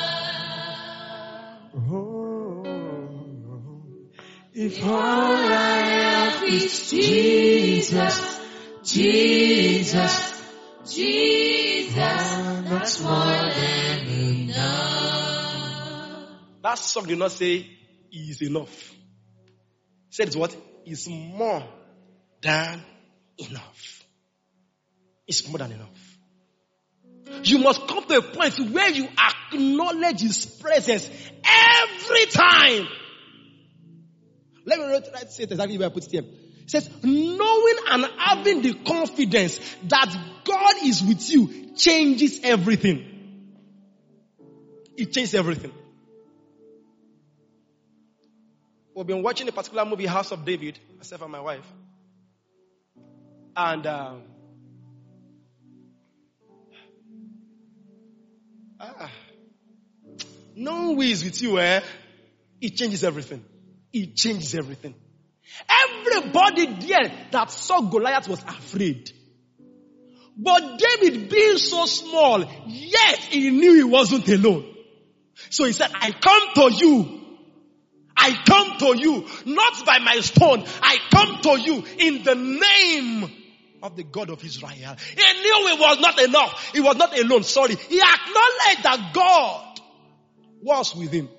If all I have is Jesus, Jesus, Jesus, that's more than enough. That song did not say is enough. It said it's what? It's more than enough. It's more than enough. You must come to a point where you acknowledge his presence every time. Let me try to say it exactly where I put it here. It says, knowing and having the confidence that God is with you changes everything. It changes everything. We've been watching a particular movie, House of David, myself and my wife. And um, ah, knowing who is with you, eh, it changes everything. It changes everything. Everybody there that saw Goliath was afraid. But David being so small, yet he knew he wasn't alone. So he said, I come to you. I come to you, not by my stone. I come to you in the name of the God of Israel. He knew it was not enough. He was not alone, sorry. He acknowledged that God was with him.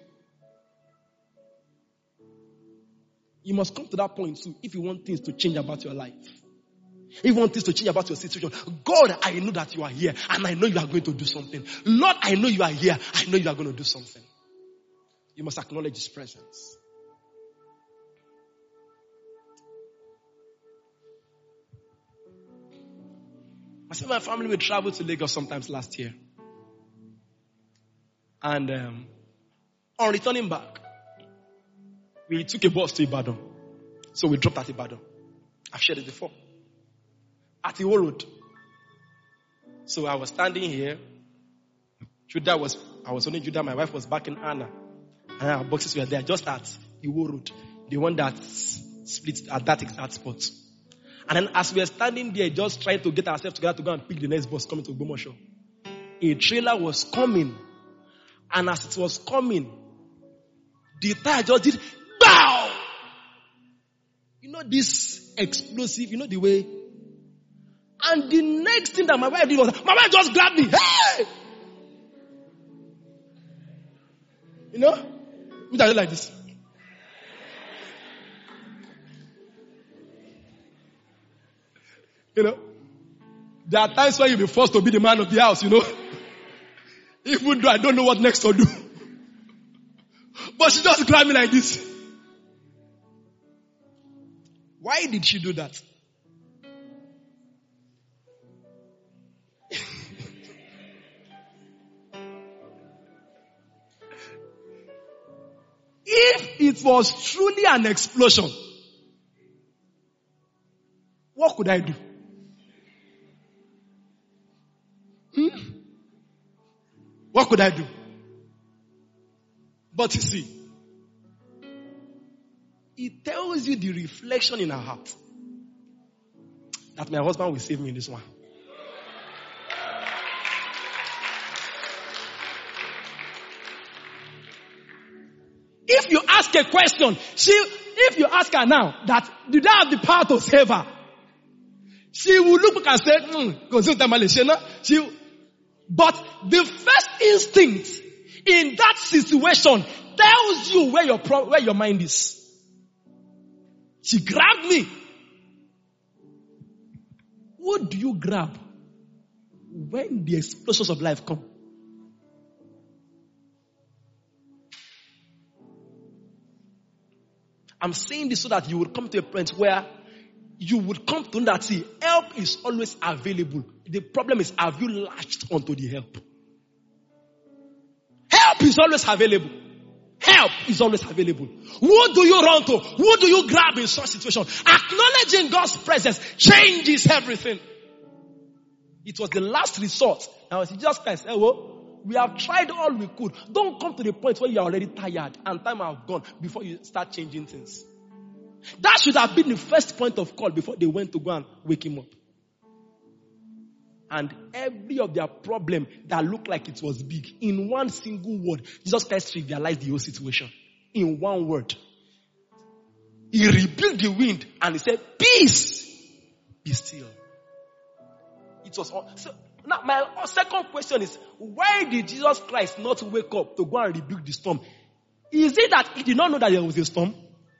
You must come to that point too if you want things to change about your life. If you want things to change about your situation. God, I know that you are here and I know you are going to do something. Lord, I know you are here. I know you are going to do something. You must acknowledge his presence. I said my family would travel to Lagos sometimes last year. And um, on returning back, we took a bus to Ibadan. So we dropped at Ibadan. I've shared it before. At the Iwo Road. So I was standing here. Judah was, I was only Judah. My wife was back in Anna. And our boxes were there just at Iwo Road. The one that split at that exact spot. And then as we were standing there, just trying to get ourselves together to go and pick the next bus coming to Ogbomoso, a trailer was coming. And as it was coming, the tire just did bow. You know this explosive, you know the way. And the next thing that my wife did was, my wife just grabbed me. Hey! You know? We are like this. You know? There are times when you'll be forced to be the man of the house, you know? Even though I don't know what next to do. But she just grabbed me like this. Why did she do that? if it was truly an explosion, what could I do? Hmm? What could I do? But you see, it tells you the reflection in her heart that my husband will save me in this one. If you ask a question, she, if you ask her now that, did I have the power to save her? She will look back and say, hmm, she, but the first instinct in that situation tells you where your pro, where your mind is. She grabbed me. What do you grab when the explosions of life come? I'm saying this so that you will come to a point where you would come to know that, see, help is always available. The problem is, have you latched onto the help? Help is always available. Help is always available. Who do you run to? Who do you grab in such situation? Acknowledging God's presence changes everything. It was the last resort. Now, Jesus Christ said, well, we have tried all we could. Don't come to the point where you are already tired and time have gone before you start changing things. That should have been the first point of call before they went to go and wake him up. And every of their problem that looked like it was big, in one single word, Jesus Christ trivialized the whole situation. In one word. He rebuked the wind and he said, peace, be still. It was all. So, now my second question is, why did Jesus Christ not wake up to go and rebuke the storm? Is it that he did not know that there was a storm?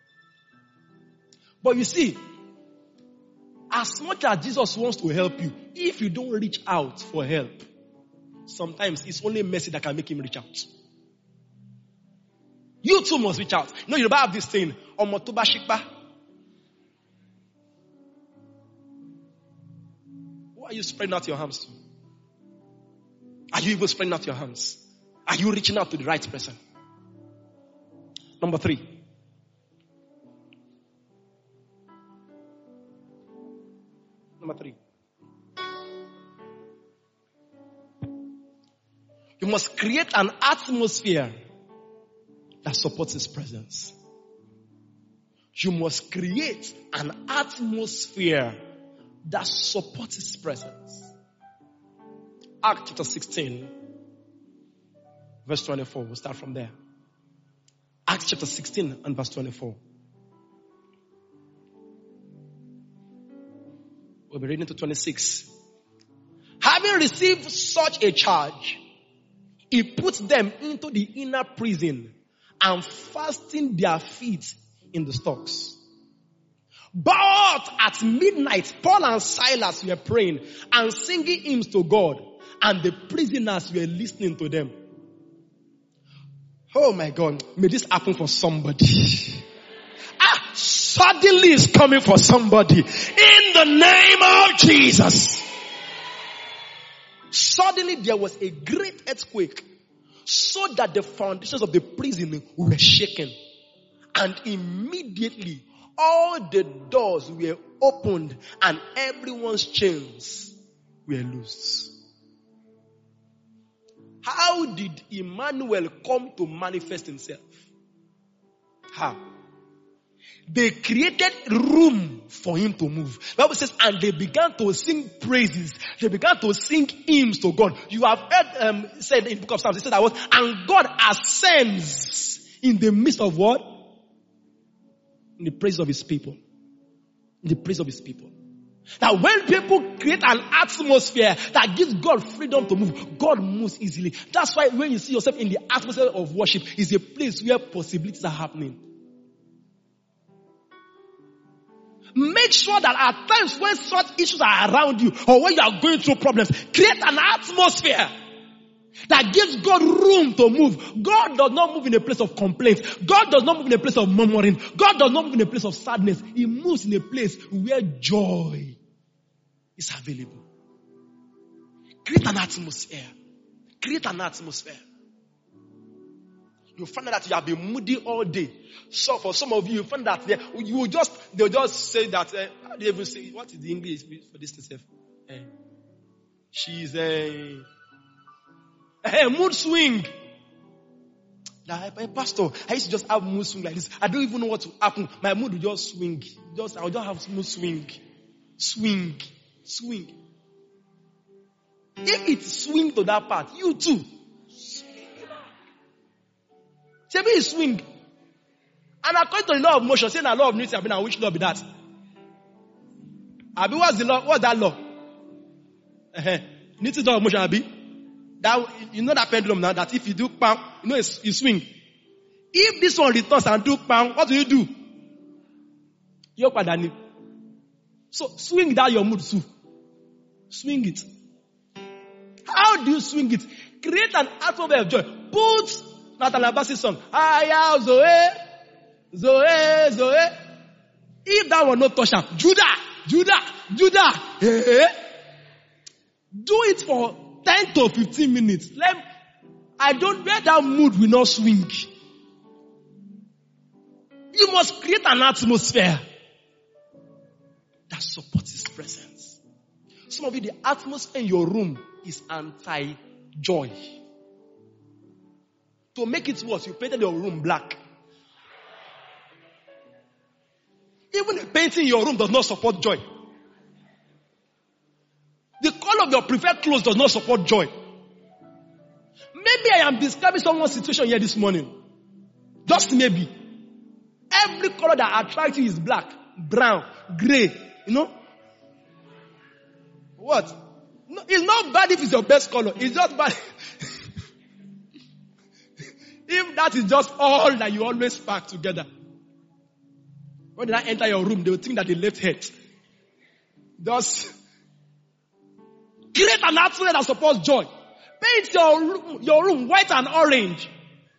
But you see, as much as Jesus wants to help you, if you don't reach out for help, sometimes it's only mercy that can make him reach out. You too must reach out. You know, you have this thing, Omotoba Shikba. Who are you spreading out your hands to? Are you even spreading out your hands? Are you reaching out to the right person? Number three. Number three. You must create an atmosphere that supports his presence. You must create an atmosphere that supports his presence. Acts chapter sixteen, verse twenty-four. We'll start from there. Acts chapter sixteen and verse twenty-four. We'll be reading to twenty-six. Having received such a charge, he put them into the inner prison and fastened their feet in the stocks. But at midnight, Paul and Silas were praying and singing hymns to God, and the prisoners were listening to them. Oh my God, may this happen for somebody. Ah, suddenly it's coming for somebody. In the name of Jesus. Suddenly there was a great earthquake, so that the foundations of the prison were shaken. And immediately all the doors were opened and everyone's chains were loosed. How did Emmanuel come to manifest himself? How? They created room for him to move. The Bible says, and they began to sing praises. They began to sing hymns to God. You have heard um, said in the book of Psalms, it said that what? And God ascends in the midst of what? In the praise of his people. In the praise of his people. Now when people create an atmosphere that gives God freedom to move, God moves easily. That's why when you see yourself in the atmosphere of worship, it's a place where possibilities are happening. Make sure that at times when such issues are around you or when you are going through problems, create an atmosphere that gives God room to move. God does not move in a place of complaint. God does not move in a place of murmuring. God does not move in a place of sadness. He moves in a place where joy is available. Create an atmosphere. Create an atmosphere. You find out that you have been moody all day. So for some of you, you find that they, you will just, they'll just say that, uh, how do you even say, what is the English for this itself? Uh, she's a, a mood swing. Like, Pastor, I used to just have mood swing like this. I don't even know what to happen. My mood will just swing. Just, I'll just have mood swing. Swing. Swing. If it swing to that part, you too. Say me swing. And according to the law of motion, saying a law of nature, I mean, which law be that? Abi, what's the law? What's that law? Uh-huh. Nature law of motion, Abi. That, you know that pendulum now, that if you do bang, you know it's, you swing. If this one returns and do bang, what do you do? You're padani. So swing that your mood too. Swing it. How do you swing it? Create an atmosphere of joy. Put Nathaniel Bassey's song. Aya Zoe, Zoe, Zoe. If that one not touch up, Judah, Judah, Judah. Hey, hey. Do it for ten to fifteen minutes. Let, I don't let that mood will not swing. You must create an atmosphere that supports His presence. Some of you, the atmosphere in your room is anti-joy. To make it worse, you painted your room black. Even the painting in your room does not support joy. The color of your preferred clothes does not support joy. Maybe I am describing someone's situation here this morning. Just maybe. Every color that attracts you is black, brown, gray. You know? What? No, it's not bad if it's your best color. It's just bad. If that is just all that you always pack together. When they enter your room, they will think that they left hate. Just create an atmosphere that supports joy. Paint your room, your room white and orange.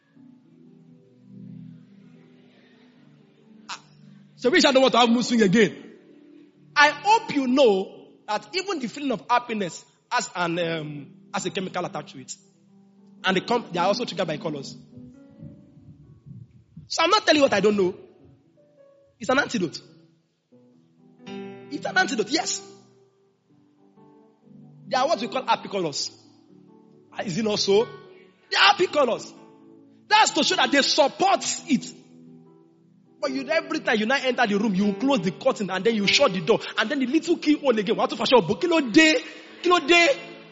So we shall don't want to have mood swing again. I hope you know that even the feeling of happiness has an um, has a chemical attached to it, and they come. They are also triggered by colors. So I'm not telling you what I don't know. It's an antidote. It's an antidote. Yes. They are what we call happy colors. Is it not so? They are happy colors. That's to show that they support it. But you, every time you now enter the room, you close the curtain and then you shut the door. And then the little keyhole again. What to fashion? Kilo day. Kilo day.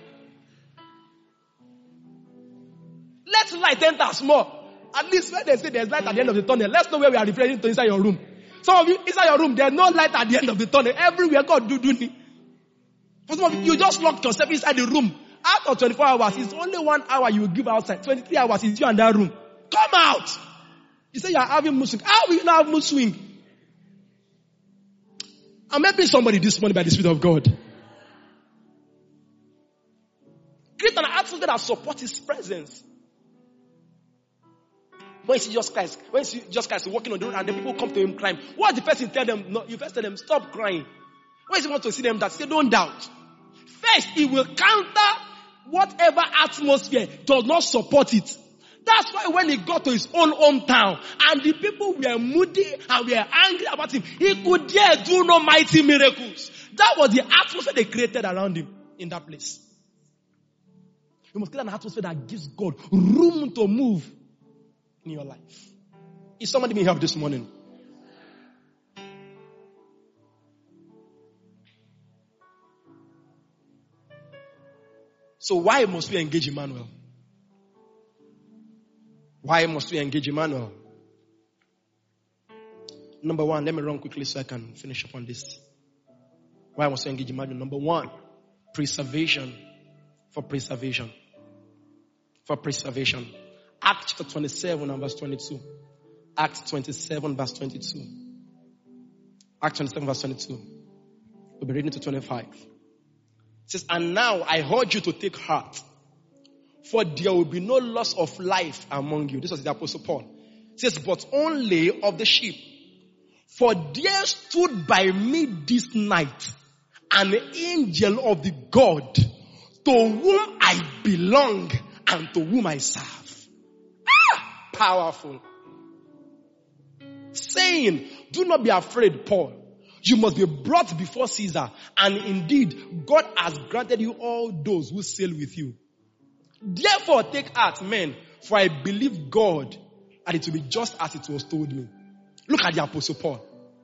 Let light enter small. At least when they say there's light at the end of the tunnel, let's know where we are referring to inside your room. Some of you, inside your room, there's no light at the end of the tunnel. Everywhere God do do me. For some of you, you just locked yourself inside the room. Out of twenty-four hours, it's only one hour you will give outside. twenty-three hours is you and that room. Come out! You say you are having mood swing. How will you not have mood swing? I'm helping somebody this morning by the Spirit of God. Create an atmosphere that supports His presence. When you see Jesus Christ, when you see Jesus Christ walking on the road and the people come to Him crying, what does the person tell them? No, you first tell them, stop crying. When you want to see them that, say, don't doubt. First, He will counter whatever atmosphere does not support it. That's why when He got to His own hometown and the people were moody and were angry about Him, He could dare do no mighty miracles. That was the atmosphere they created around Him in that place. You must create an atmosphere that gives God room to move in your life. Is somebody may help this morning? So why must we engage Emmanuel? Why must we engage Emmanuel? Number one, let me run quickly so I can finish up on this. Why must we engage Emmanuel? Number one, preservation. For preservation. For preservation. Acts chapter twenty-seven and verse twenty-two. Acts twenty-seven verse twenty-two. Acts twenty-seven verse twenty-two. We'll be reading to twenty-five. It says, and now I urge you to take heart, for there will be no loss of life among you. This was the Apostle Paul. It says, but only of the sheep. For there stood by me this night an angel of the God to whom I belong and to whom I serve. Ah! powerful. Saying, do not be afraid, Paul. You must be brought before Caesar. And indeed, God has granted you all those who sail with you. Therefore, take heart, men, for I believe God, and it will be just as it was told me. Look at the Apostle Paul.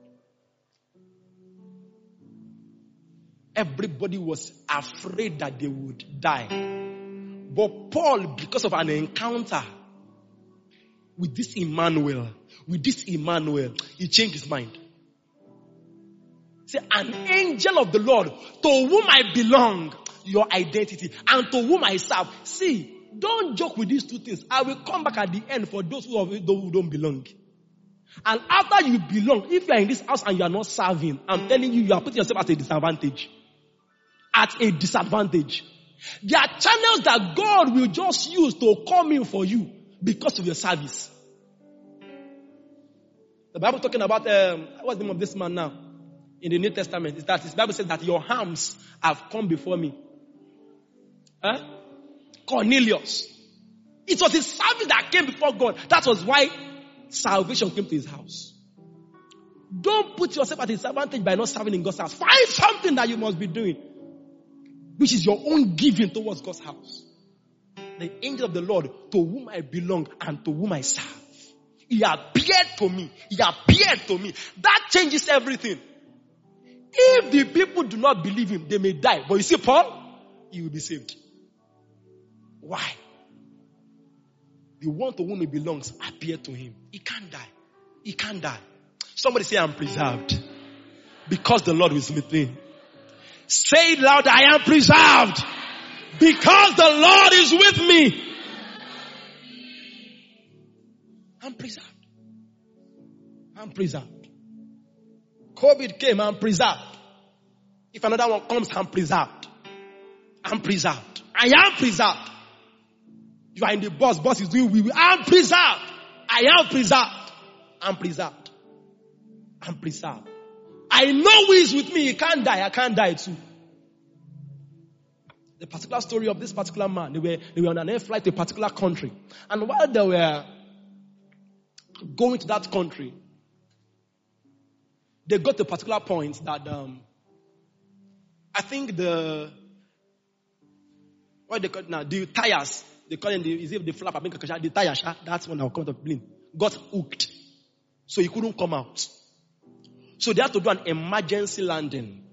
Everybody was afraid that they would die. But Paul, because of an encounter with this Emmanuel, with this Emmanuel, he changed his mind. Say, an angel of the Lord, to whom I belong, your identity, and to whom I serve. See, don't joke with these two things. I will come back at the end for those who don't belong. And after you belong, if you are in this house and you are not serving, I'm telling you, you are putting yourself at a disadvantage. At a disadvantage. There are channels that God will just use to come in for you because of your service. The Bible talking about, um, what's the name of this man now? In the New Testament, is that the Bible says that your harms have come before me. Huh? Cornelius. It was his service that came before God. That was why salvation came to his house. Don't put yourself at a disadvantage by not serving in God's house. Find something that you must be doing, which is your own giving towards God's house. The angel of the Lord, to whom I belong and to whom I serve. He appeared to me. He appeared to me. That changes everything. If the people do not believe him, they may die. But you see Paul, he will be saved. Why? The one to whom he belongs appeared to him. He can't die. He can't die. Somebody say, I'm preserved. Because the Lord is with me. Say it loud, I am preserved. Because the Lord is with me. I'm preserved. I'm preserved. COVID came, I'm preserved. If another one comes, I'm preserved. I'm preserved. I am preserved. You are in the bus, bus is doing wee wee. I'm preserved. I am preserved. I'm preserved. I'm preserved. I know who is with me. He can't die. I can't die too. The particular story of this particular man, they were, they were on an air flight to a particular country. And while they were going to that country, they got to a particular point that um, I think the what they call it now, the tires, they call it the is it the flap, I think the tires, that's when I will come to plane, got hooked. So he couldn't come out. So they had to do an emergency landing.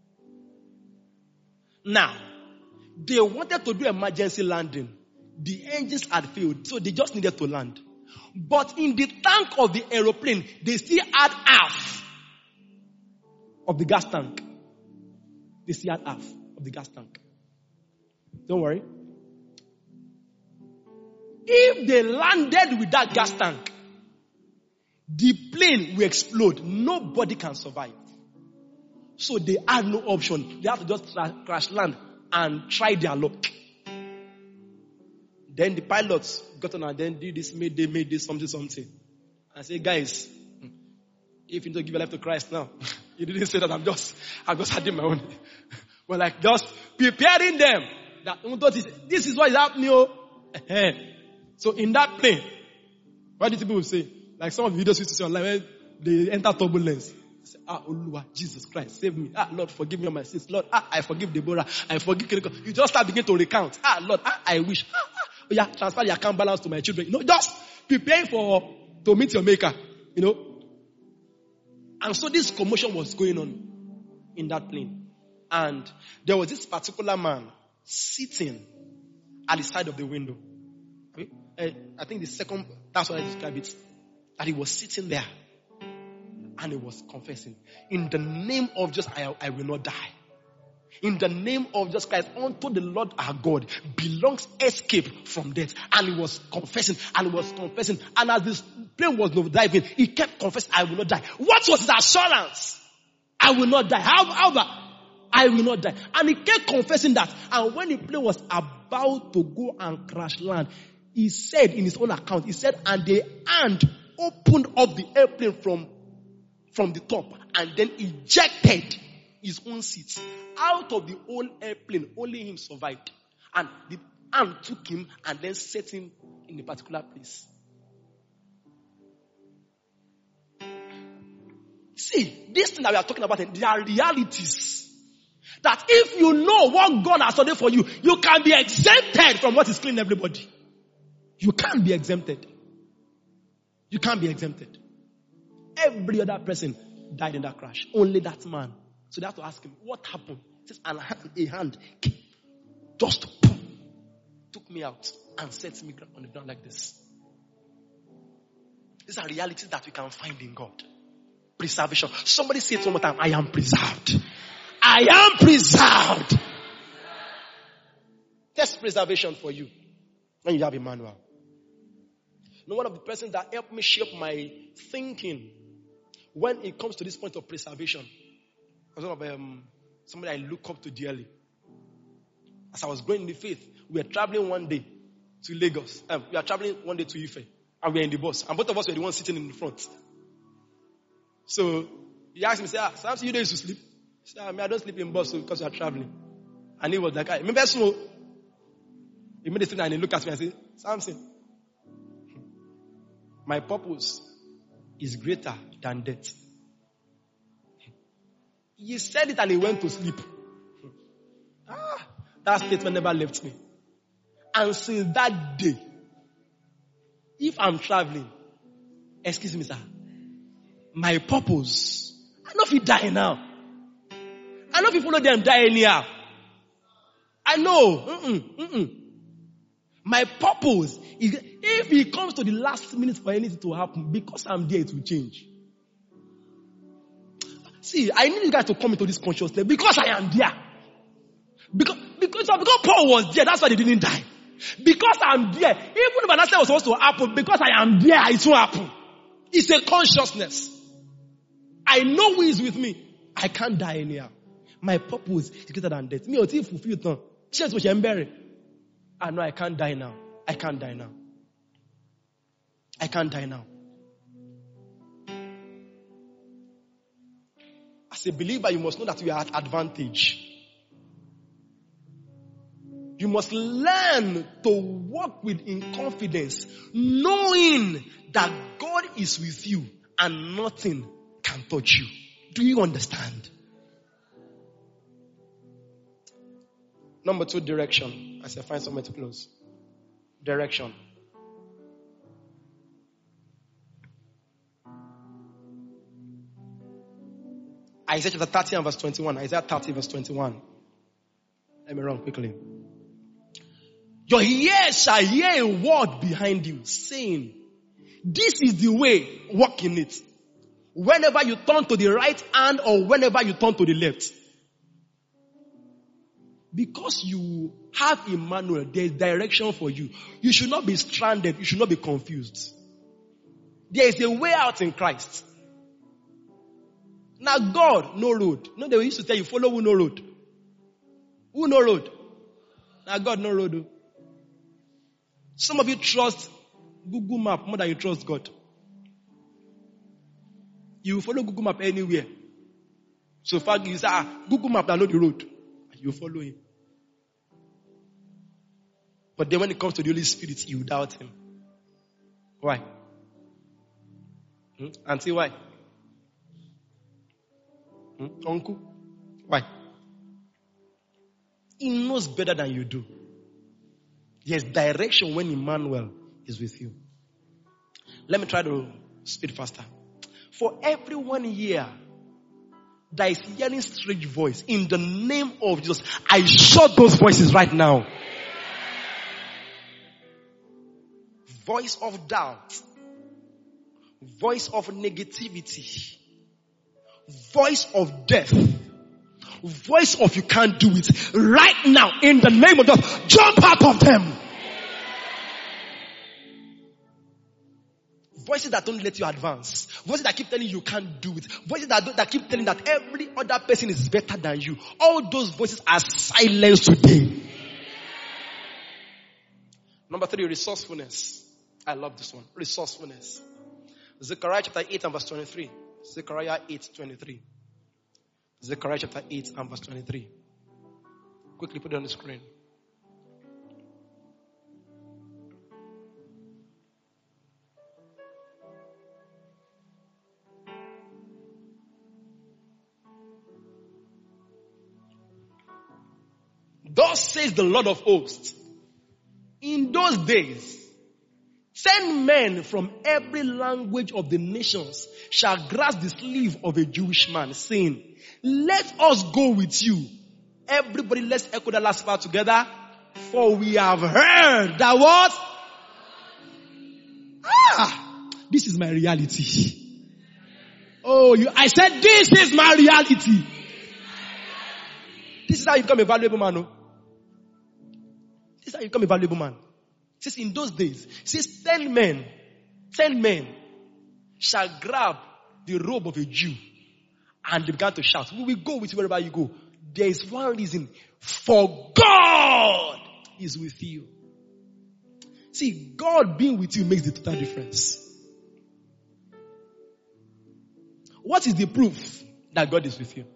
Now, they wanted to do emergency landing. The engines had failed, so they just needed to land. But in the tank of the aeroplane, they still had half of the gas tank. They still had half of the gas tank. Don't worry. If they landed with that gas tank, the plane will explode. Nobody can survive. So they had no option. They have to just tra- crash land and try their luck. Then the pilots got on and then did this, made they made this, something, something. And say, guys, if you don't give your life to Christ now, you didn't say that. I'm just, I'm just adding my own. But like just preparing them that this is what is happening. Oh. So in that plane, what did people say? Like some of the videos used to say online, when they enter turbulence. They say, ah, Oluwa, Jesus Christ, save me. Ah, Lord, forgive me of my sins. Lord, ah, I forgive Deborah. I forgive Kiriko. You just start beginning to recount. Ah, Lord, ah, I wish. Ah, ah. Oh, yeah, transfer your account balance to my children. You know, just preparing for, to meet your maker. You know. And so this commotion was going on in that plane. And there was this particular man sitting at the side of the window. Okay? Uh, I think the second, that's what I describe it. That he was sitting there. And he was confessing. In the name of Jesus, I, I will not die. In the name of Jesus Christ, unto the Lord our God belongs escape from death. And he was confessing, and he was confessing. And as this plane was not diving, he kept confessing, I will not die. What was his assurance? I will not die. However, I will not die. And he kept confessing that. And when the plane was about to go and crash land, he said in his own account, he said, and the hand opened up the airplane from, from the top and then ejected his own seat. Out of the whole airplane, only him survived. And the hand took him and then set him in a particular place. See, this thing that we are talking about, they are realities. That if you know what God has ordained for you, you can be exempted from what is killing everybody. You can't be exempted. You can't be exempted. Every other person died in that crash. Only that man. So they have to ask him, what happened? He says, a hand, a hand came, just boom, took me out and set me on the ground like this. These are realities that we can find in God. Preservation. Somebody say it one more time. I am preserved. I am preserved. Test preservation for you when you have Emmanuel. You know, one of the persons that helped me shape my thinking when it comes to this point of preservation was one of um, somebody I look up to dearly. As I was growing in the faith, we were traveling one day to Lagos. Um, we were traveling one day to Ife, and we were in the bus, and both of us were the ones sitting in the front. So he asked me, say, ah, Samson, you don't used to sleep? He said, I mean, I don't sleep in bus because we are traveling. And he was like, I remember so. He made a thing and he looked at me and said, Samson, my purpose is greater than death. He said it and he went to sleep. Ah, that statement never left me. And since that day, if I'm traveling, excuse me, sir, my purpose, I know if you die now. I know if you follow them, die anyhow. I know. Mm-mm, mm-mm. My purpose is, if it comes to the last minute for anything to happen, because I'm there, it will change. See, I need you guys to come into this consciousness because I am there. Because, because, because Paul was there, that's why they didn't die. Because I'm there, even if an accident was supposed to happen, because I am there, it will happen. It's a consciousness. I know who is with me. I can't die anyhow. My purpose is greater than death. Me, until fulfill it. Chance which I'm buried. I know I can't die now. I can't die now. I can't die now. As a believer, you must know that you are at advantage. You must learn to walk with in confidence, knowing that God is with you and nothing can touch you. Do you understand? Number two, direction. As I find somewhere to close. Direction. Isaiah chapter thirty and verse twenty-one. Isaiah thirty verse twenty-one. Let me run quickly. Your ears shall hear a word behind you saying, this is the way, walk in it. Whenever you turn to the right hand or whenever you turn to the left. Because you have Emmanuel, there is direction for you. You should not be stranded. You should not be confused. There is a way out in Christ. Now God, no road. No, they used to tell you, follow who no road. Who no road? Now God, no road. Some of you trust Google Map more than you trust God. You follow Google Map anywhere. So far you say, ah, Google Map, I know the road. You follow him. But then when it comes to the Holy Spirit, you doubt him. Why? Hmm? Auntie, why? Hmm? Uncle, why? He knows better than you do. There's direction when Emmanuel is with you. Let me try to speed faster. For everyone here that is hearing strange voice, in the name of Jesus, I shut those voices right now. Voice of doubt. Voice of negativity. Voice of death. Voice of you can't do it. Right now, in the name of God, jump out of them. Voices that don't let you advance. Voices that keep telling you you can't do it. Voices that, don't, that keep telling that every other person is better than you. All those voices are silenced today. Number three, resourcefulness. I love this one. Resourcefulness. Zechariah chapter eight and verse twenty-three. Zechariah eight twenty-three. Zechariah chapter eight and verse twenty-three. Quickly put it on the screen. Thus says the Lord of hosts, in those days, ten men from every language of the nations shall grasp the sleeve of a Jewish man, saying, let us go with you. Everybody, let's echo the last part together. For we have heard that what? Ah, this is my reality. Oh, you, I said this is my reality. This is how you become a valuable man. No? This is how you become a valuable man. It says in those days, it says ten men, ten men shall grab the robe of a Jew and they began to shout, we will go with you wherever you go. There is one reason, for God is with you. See, God being with you makes the total difference. What is the proof that God is with you?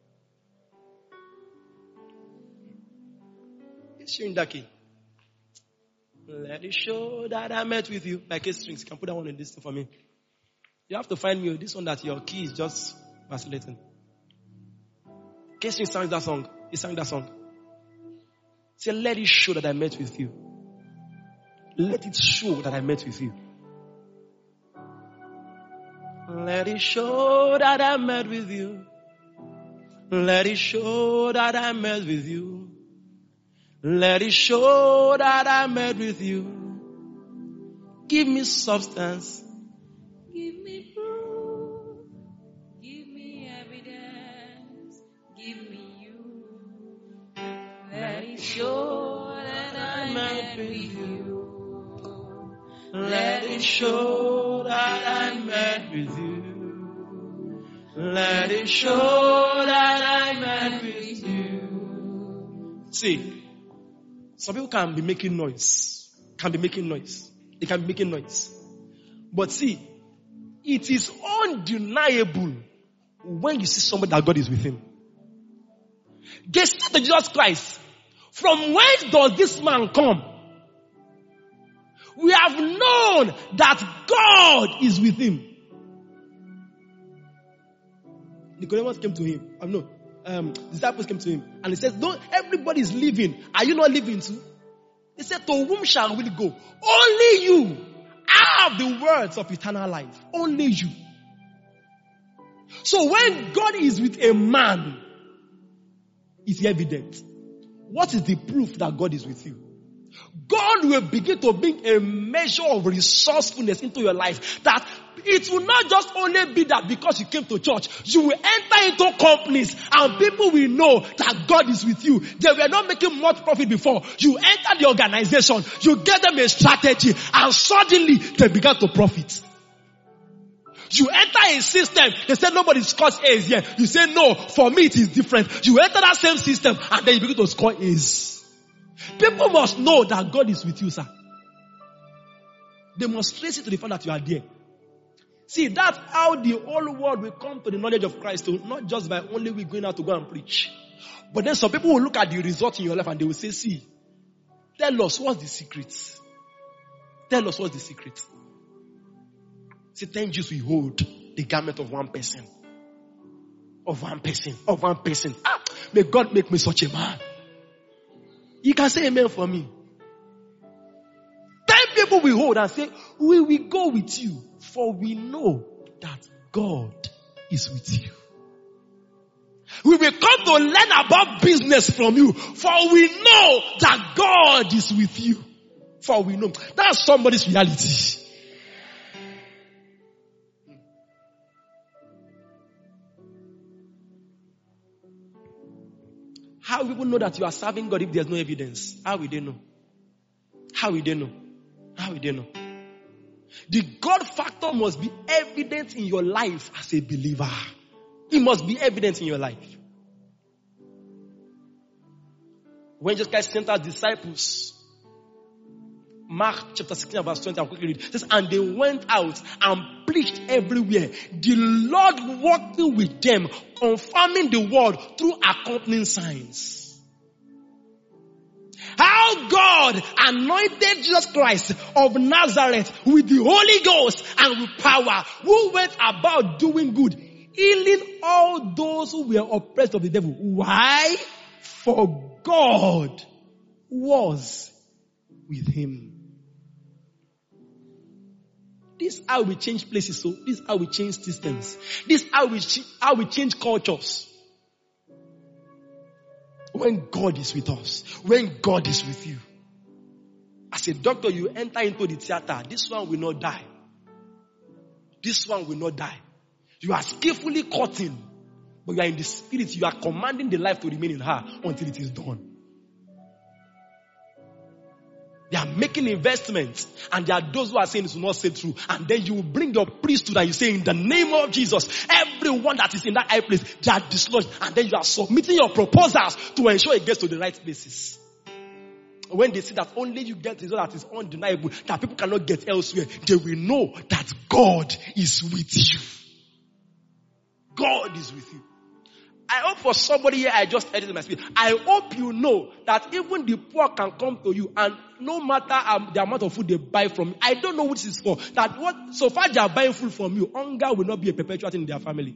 It's showing that key. Let it show that I met with you. By case strings, you can put that one in this thing for me. You have to find me this one that your key is just vacillating. Case strings sang that song. He sang that song. Say, let it show that I met with you. Let it show that I met with you. Let it show that I met with you. Let it show that I met with you. Let it show that I met with you. Give me substance. Give me proof. Give me evidence. Give me you. Let it show that I met with you. Let it show that I met with you. Let it show that I met with you. See, some people can be making noise. Can be making noise. They can be making noise. But see, it is undeniable when you see somebody that God is with him. They said to Jesus Christ, from whence does this man come? We have known that God is with him. Nicodemus came to him. I know. Um, disciples came to him and he said, "Don't everybody is living. Are you not living too?" He said, "To whom shall we go? Only you have the words of eternal life. Only you." So when God is with a man, it's evident. What is the proof that God is with you? God will begin to bring a measure of resourcefulness into your life, that it will not just only be that because you came to church, you will enter into companies and people will know that God is with you. They were not making much profit before. You enter the organization, you get them a strategy, and suddenly they began to profit. You enter a system, they say nobody scores A's here. You say no, for me it is different. You enter that same system and then you begin to score A's. People must know that God is with you, sir. They must trace it to the fact that you are there. See, that's how the whole world will come to the knowledge of Christ, too, not just by only we going out to go and preach. But then some people will look at the result in your life and they will say, see, tell us what's the secret. Tell us what's the secret. See, ten Jews will hold the garment of one person. Of one person. Of one person. Ah, may God make me such a man. You can say amen for me. Ten people will hold and say, we will go with you, for we know that God is with you. We will come to learn about business from you, for we know that God is with you. For we know. That's somebody's reality. How will people know that you are serving God if there's no evidence? How will they know? How will they know? How will they know? The God factor must be evident in your life as a believer. It must be evident in your life. When Jesus Christ sent out disciples, Mark chapter sixteen verse twenty, I'll quickly read. It says, and they went out and preached everywhere, the Lord working with them, confirming the word through accompanying signs. How God anointed Jesus Christ of Nazareth with the Holy Ghost and with power, who went about doing good, healing all those who were oppressed of the devil. Why? For God was with him. This is how we change places. So this is how we change systems. This is how we, ch- how we change cultures. When God is with us. When God is with you. As a doctor, you enter into the theater. This one will not die. This one will not die. You are skillfully cutting. But you are in the spirit. You are commanding the life to remain in her until it is done. They are making investments. And there are those who are saying it will not say true. And then you will bring your priesthood and you say, in the name of Jesus, everyone that is in that high place, they are dislodged. And then you are submitting your proposals to ensure it gets to the right places. When they see that only you get the result that is undeniable, that people cannot get elsewhere, they will know that God is with you. God is with you. I hope for somebody here, I just edited my speech. I hope you know that even the poor can come to you, and no matter um, the amount of food they buy from you, I don't know which is for. That what so far they are buying food from you, hunger will not be a perpetual thing in their family.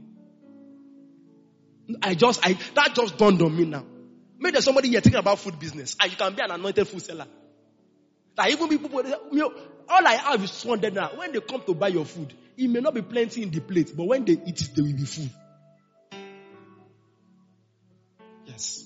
I just I that just dawned on me now. Maybe there's somebody here thinking about food business, and you can be an anointed food seller. That even people, you know, all I have is two hundred now. When they come to buy your food, it may not be plenty in the plate, but when they eat it, there will be food. Yes.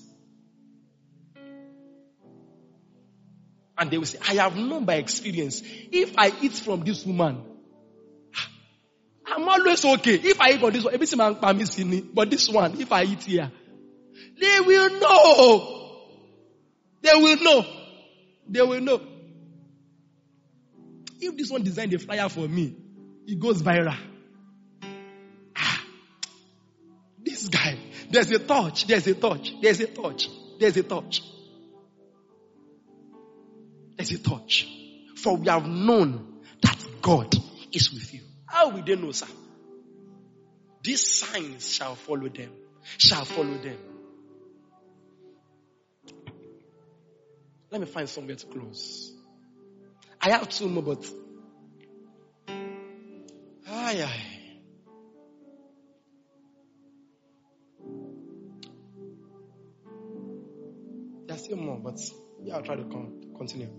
And they will say, I have known by experience, if I eat from this woman, I'm always okay. If I eat from this one, everything man permits me, but this one, if I eat here, they will know. They will know. They will know. If this one designed a flyer for me, it goes viral. Ah, this guy, there's a touch, there's a touch, there's a touch, there's a touch. There's a touch. For we have known that God is with you. How will they know, sir? These signs shall follow them. Shall follow them. Let me find somewhere to close. I have two more, but ay, ay. There's still more, but yeah, I'll try to con- continue.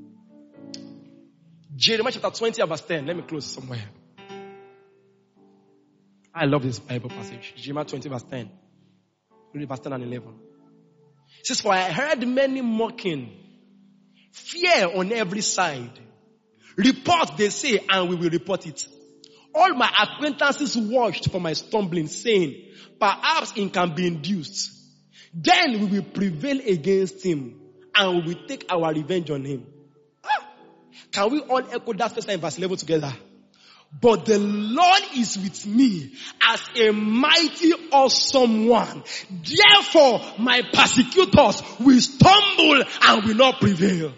Jeremiah chapter twenty, verse ten. Let me close somewhere. I love this Bible passage. Jeremiah twenty, verse ten. Read verse ten and eleven. It says, for I heard many mocking, fear on every side. Report, they say, and we will report it. All my acquaintances watched for my stumbling, saying, perhaps it can be induced. Then we will prevail against him, and we will take our revenge on him. Ah! Can we all echo that first line in verse eleven together? But the Lord is with me as a mighty awesome one. Therefore, my persecutors will stumble and will not prevail.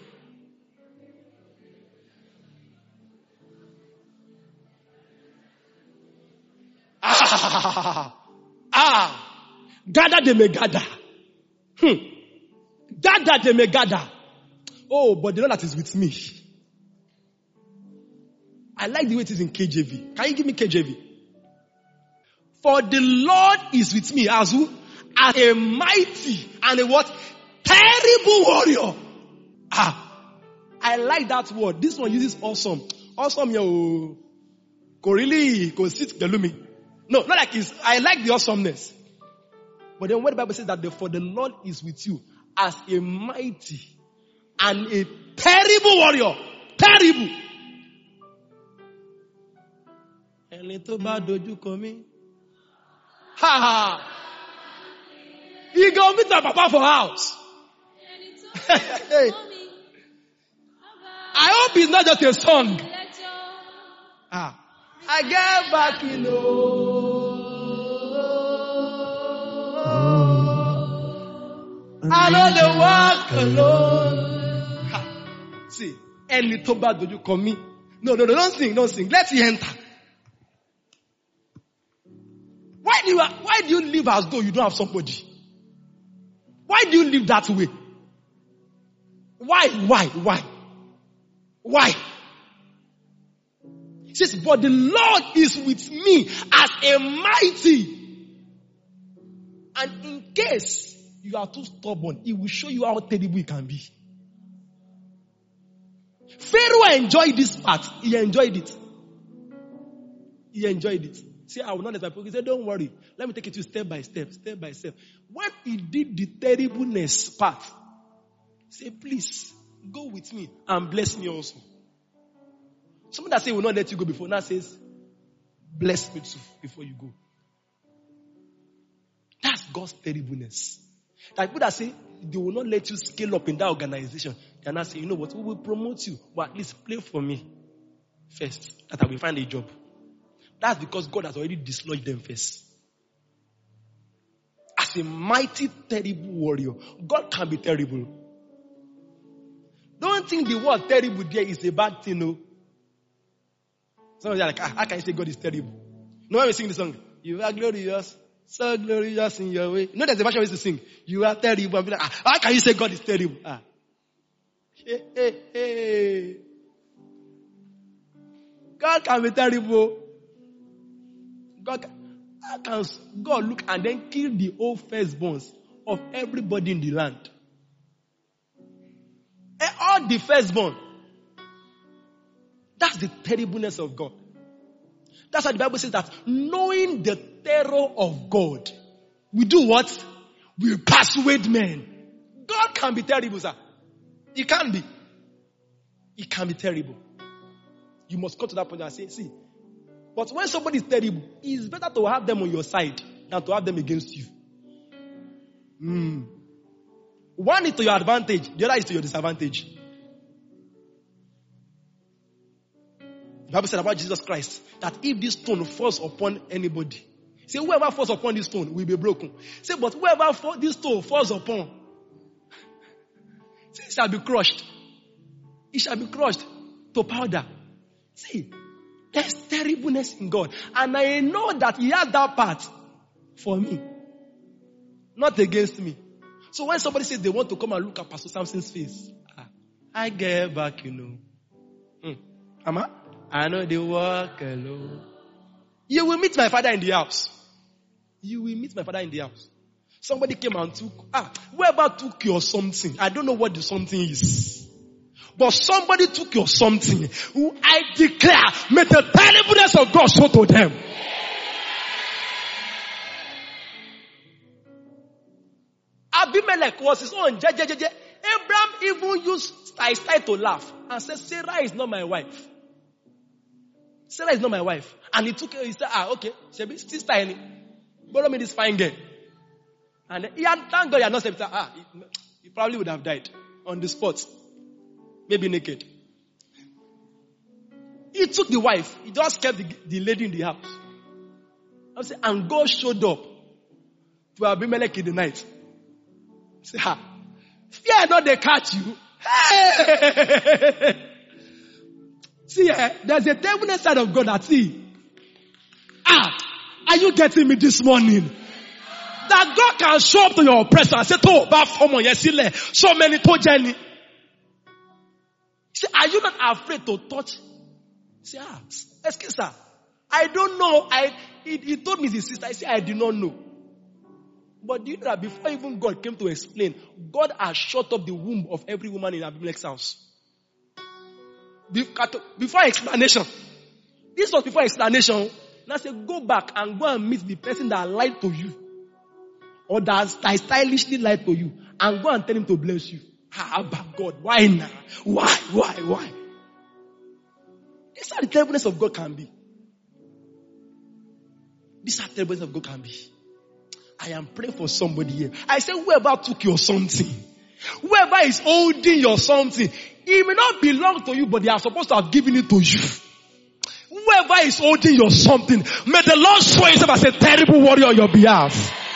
Ah, ah, gather they may gather. Hmm. Gather they may gather. Oh, but the Lord that is with me. I like the way it is in K J V. Can you give me K J V? For the Lord is with me as who? As a mighty and a what? Terrible warrior. Ah, I like that word. This one uses awesome. Awesome, yo. Ko really, ko sit the lumi. No, not like it's, I like the awesomeness. But then when the Bible says that the, for the Lord is with you as a mighty and a terrible warrior. Terrible. Ha ha. He go meet my papa for house. Hey. I hope it's not just a song. Ah. I get back in oh. I know the walk alone. Ha. See, any toba do you come me? No, no, no, don't sing, don't sing. Let me enter. Why do you why do you live as though you don't have somebody? Why do you live that way? Why, why, why? Why? It says, but the Lord is with me as a mighty. And in case you are too stubborn, he will show you how terrible it can be. Pharaoh enjoyed this part. He enjoyed it. He enjoyed it. See, I will not let my people. He said, don't worry. Let me take it to you step by step, step by step. When he did the terribleness part, say, please, go with me and bless me also. Someone that say will not let you go before now says, bless me too before you go. That's God's terribleness. Like people that say they will not let you scale up in that organization. They are not saying, you know what, we will promote you, but at least play for me first, that I will find a job. That's because God has already dislodged them first. As a mighty, terrible warrior, God can be terrible. Don't think the word terrible there is a bad thing, no. Some of you are like, ah, how can you say God is terrible? You know when we sing the song, you are glorious, so glorious in your way. You know there's a version we used to sing, you are terrible. And be like, ah, how can you say God is terrible? Ah. Hey, hey, hey. God can be terrible. God can, how can God look and then kill the whole firstborns of everybody in the land? And all the firstborn. That's the terribleness of God. That's why the Bible says that knowing the terror of God, we do what? We persuade men. God can be terrible, sir. He can be. He can be terrible. You must come to that point and say, see, but when somebody is terrible, it's better to have them on your side than to have them against you. Mm. One is to your advantage, the other is to your disadvantage. The Bible said about Jesus Christ that if this stone falls upon anybody, say whoever falls upon this stone will be broken. Say, but whoever fall, this stone falls upon, say, it shall be crushed. It shall be crushed to powder. See, there's terribleness in God. And I know that He has that part for me. Not against me. So when somebody says they want to come and look at Pastor Samson's face, I get back, you know. Hmm. Ama, I know they walk alone. You will meet my father in the house. You will meet my father in the house. Somebody came and took, ah, whoever took your something, I don't know what the something is. But somebody took your something. Who I declare, may the terribleness of God show to them. Abimelech was his own. Abraham even used style, style to laugh and said, Sarah is not my wife. Sarah is not my wife. And he took her, he said, ah, okay, she'll still styling. Borrow me this fine girl. And he had, thank God he had not said, ah, he, he probably would have died on the spot. Maybe naked. He took the wife. He just kept the, the lady in the house. I say, and God showed up to Abimelech in the night. Say, ha, fear not they catch you. Hey! See, eh, there's a terribleness side of God that see. Ah, are you getting me this morning? That God can show up to your oppressor and say, to, back so many to Jenny. Say, are you not afraid to touch? Say, ah, excuse sir. I don't know. I, he, he told me his sister. I said, I did not know. But do you know that before even God came to explain, God has shut up the womb of every woman in Abimelech's house. Before explanation. This was before explanation. Now say, go back and go and meet the person that lied to you. Or that, that stylishly lied to you. And go and tell him to bless you. Ah, but God, why now? Why, why, why? This is how the terribleness of God can be. This is how the terribleness of God can be. I am praying for somebody here. I say, whoever took your something, whoever is holding your something, it may not belong to you, but they are supposed to have given it to you. Whoever is holding your something, may the Lord show himself as a terrible warrior on your behalf.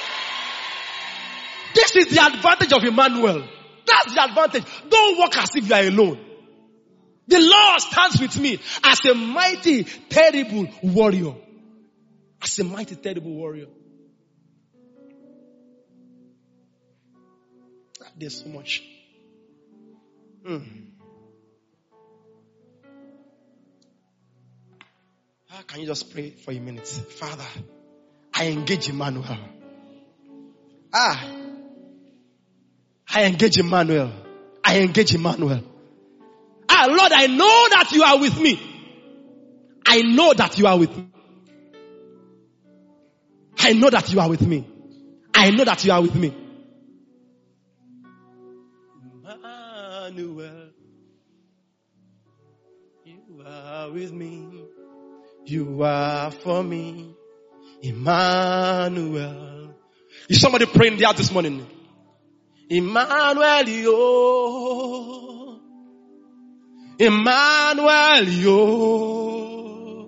This is the advantage of Emmanuel. That's the advantage. Don't walk as if you are alone. The Lord stands with me as a mighty, terrible warrior. As a mighty, terrible warrior. There's so much. Mm. How can you just pray for a minute? Father, I engage Emmanuel. Ah, I engage Emmanuel. I engage Emmanuel. Ah, Lord, I know that you are with me. I know that you are with me. I know that you are with me. I know that you are with me. Emmanuel, you are with me. You are for me. Emmanuel. Is somebody praying there this morning? Emmanuel, yo. Emmanuel, yo.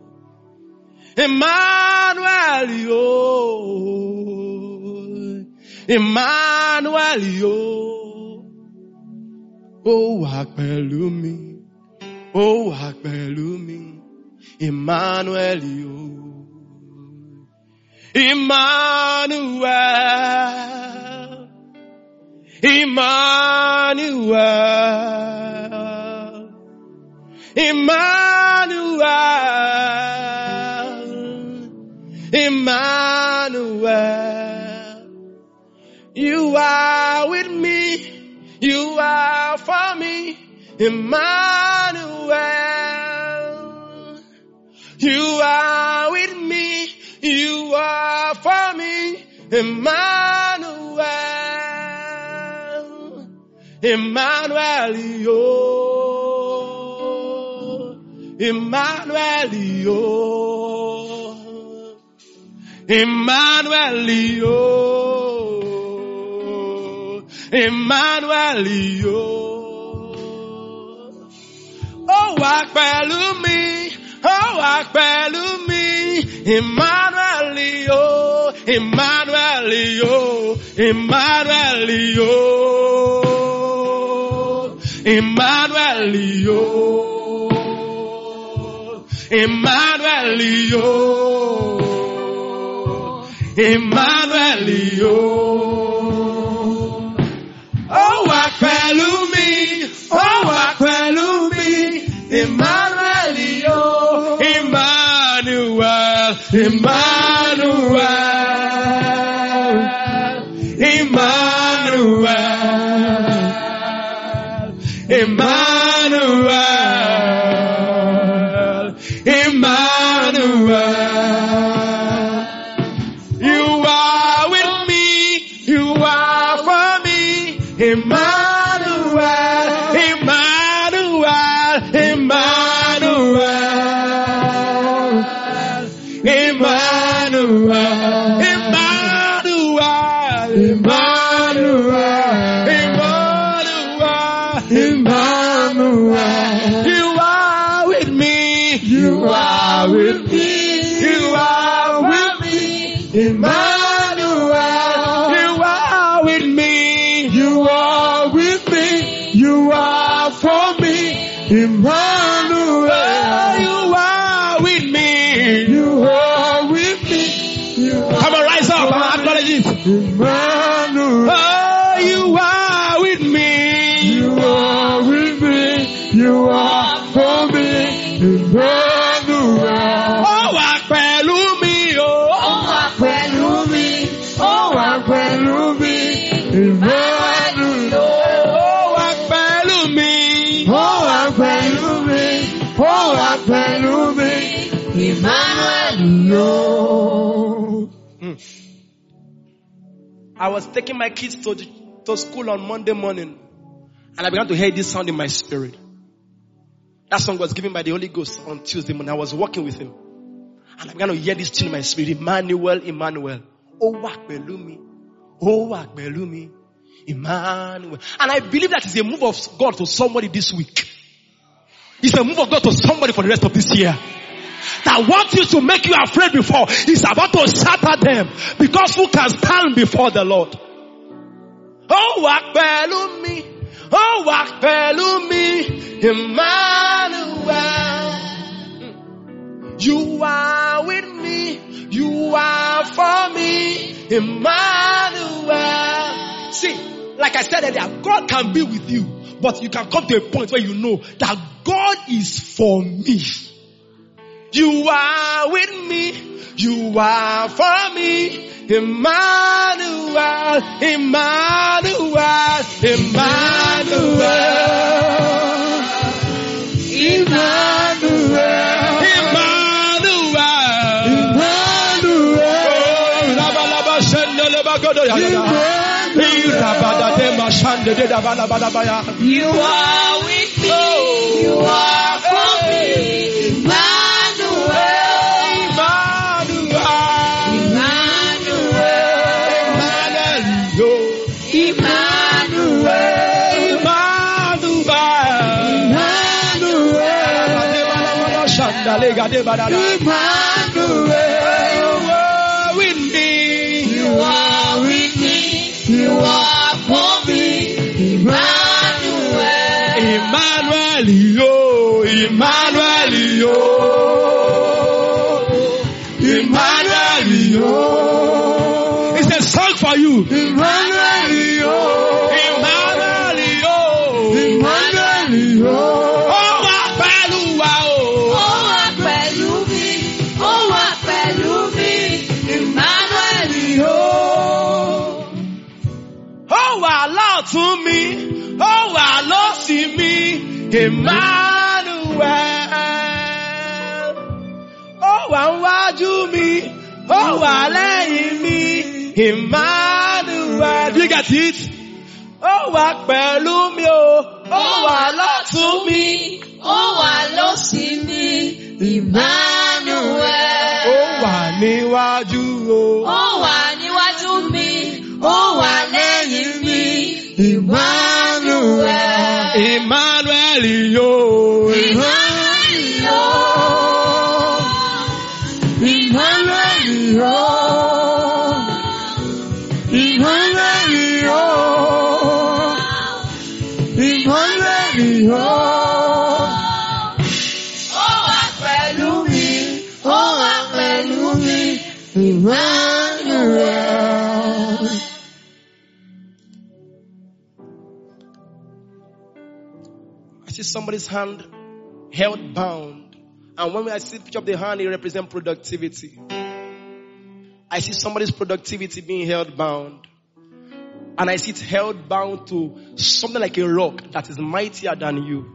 Emmanuel, yo. Emmanuel, yo. Oh, wá pẹ̀lú mi. Oh, wá pẹ̀lú mi. Emmanuel, yo. Emmanuel. Emmanuel. Emmanuel. Emmanuel. You are with me. You are for me. Emmanuel. You are with me. You are for me. Emmanuel. Emmanuel, yo. Emmanuel, yo. Emmanuel, yo. Emmanuel, yo. Oh, wá pẹ̀lú mi. Oh, wá pẹ̀lú mi. Emmanuel, yo. Emmanuel, yo. Emmanuel, yo. Emmanuel, yo. Emmanuel, yo. Emmanuel, yo. Oh, wá pẹ̀lú mi. Oh, wá pẹ̀lú mi. Emmanuel, yo. Emmanuel. Emmanuel. Emmanuel. Emmanuel. Emmanuel. You are with me. You are for me. Emmanuel. Emmanuel. Emmanuel. Emmanuel. Emmanuel. Emmanuel. Emmanuel. You are with me. You are with me. You are with me. Emmanuel. You are with me. You are with me. You are for me. Emmanuel. You are with me. You are with me. You are. Come on, rise up and acknowledge it. Emmanuel. Oh, you are with me. You are with me. You are for me. Emmanuel. Oh, wá pẹ̀lú mi, oh. Oh, wá pẹ̀lú mi. Oh, wá pẹ̀lú mi. Emmanuel. Oh, wá pẹ̀lú mi. Oh, wá pẹ̀lú mi. Oh, wá pẹ̀lú mi. Emmanuel. No. Mm. I was taking my kids to, to school on Monday morning, and I began to hear this sound in my spirit. That song was given by the Holy Ghost on Tuesday morning. I was walking with him, and I began to hear this tune in my spirit. Emmanuel, Emmanuel. Oh, wá pẹ̀lú mi. Oh, wá pẹ̀lú mi. Emmanuel. And I believe that is a move of God to somebody this week. It's a move of God to somebody for the rest of this year. That what used to make you afraid before is about to shatter them. Because who can stand before the Lord? Oh, wá pẹ̀lú mi. Oh, wá pẹ̀lú mi. Emmanuel. You are with me. You are for me. Emmanuel. See, like I said earlier, God can be with you, but you can come to a point where you know that God is for me. You are with me. You are for me. Emmanuel. Emmanuel. You are with me. You are for me. Emmanuel. With me. You are with me. You are for me. Emmanuel. Emmanuel, yo, Emmanuel, yo, Emmanuel, yo. It's a song for you. Emmanuel, yo, Emmanuel, yo, Emmanuel, yo. Oh, wa pẹ̀lú wa o. Oh, wa pẹ̀lú mi. Oh, wa pẹ̀lú mi. Emmanuel, yo. Oh, wa lọ́tún mi. Oh, wa lósì mi. Emmanuel. Oh, wa níwájú mi. Oh, wa lẹ́yìn mi. Emmanuel. Do you get it? Oh, wa pẹ̀lú mi o. Oh, wa lọ́tún mi. Oh, wa lósì mi. Emmanuel. Oh, wa níwájú o. Oh, wa níwájú mi. Oh, wa lẹ́yìn mi. Emmanuel. Emmanuel, yo. Emmanuel, yo. Emmanuel, yo. Emmanuel, yo. Emmanuel, yo. Oh, wa pẹ̀lú mi. Oh, wa pẹ̀lú mi. Emmanuel. I see somebody's hand held bound. And when I see the picture of the hand, it represents productivity. I see somebody's productivity being held bound. And I see it held bound to something like a rock that is mightier than you.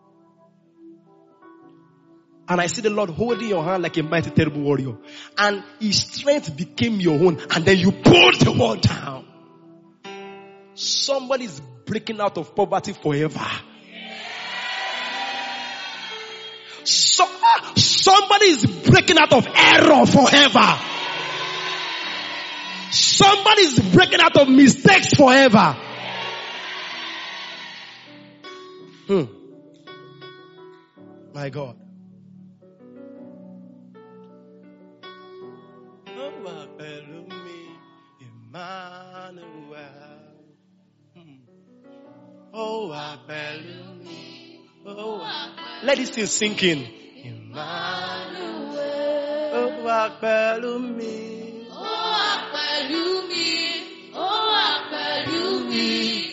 And I see the Lord holding your hand like a mighty, terrible warrior. And his strength became your own. And then you pulled the wall down. Somebody is breaking out of poverty forever. So, somebody is breaking out of error forever. Somebody is breaking out of mistakes forever. Hmm. My God. Oh, Emmanuel. Hmm. Oh, oh, let this thing sink in. Emmanuel. Oh, Akbelumi. Oh, Akbelumi. Oh, Akbelumi.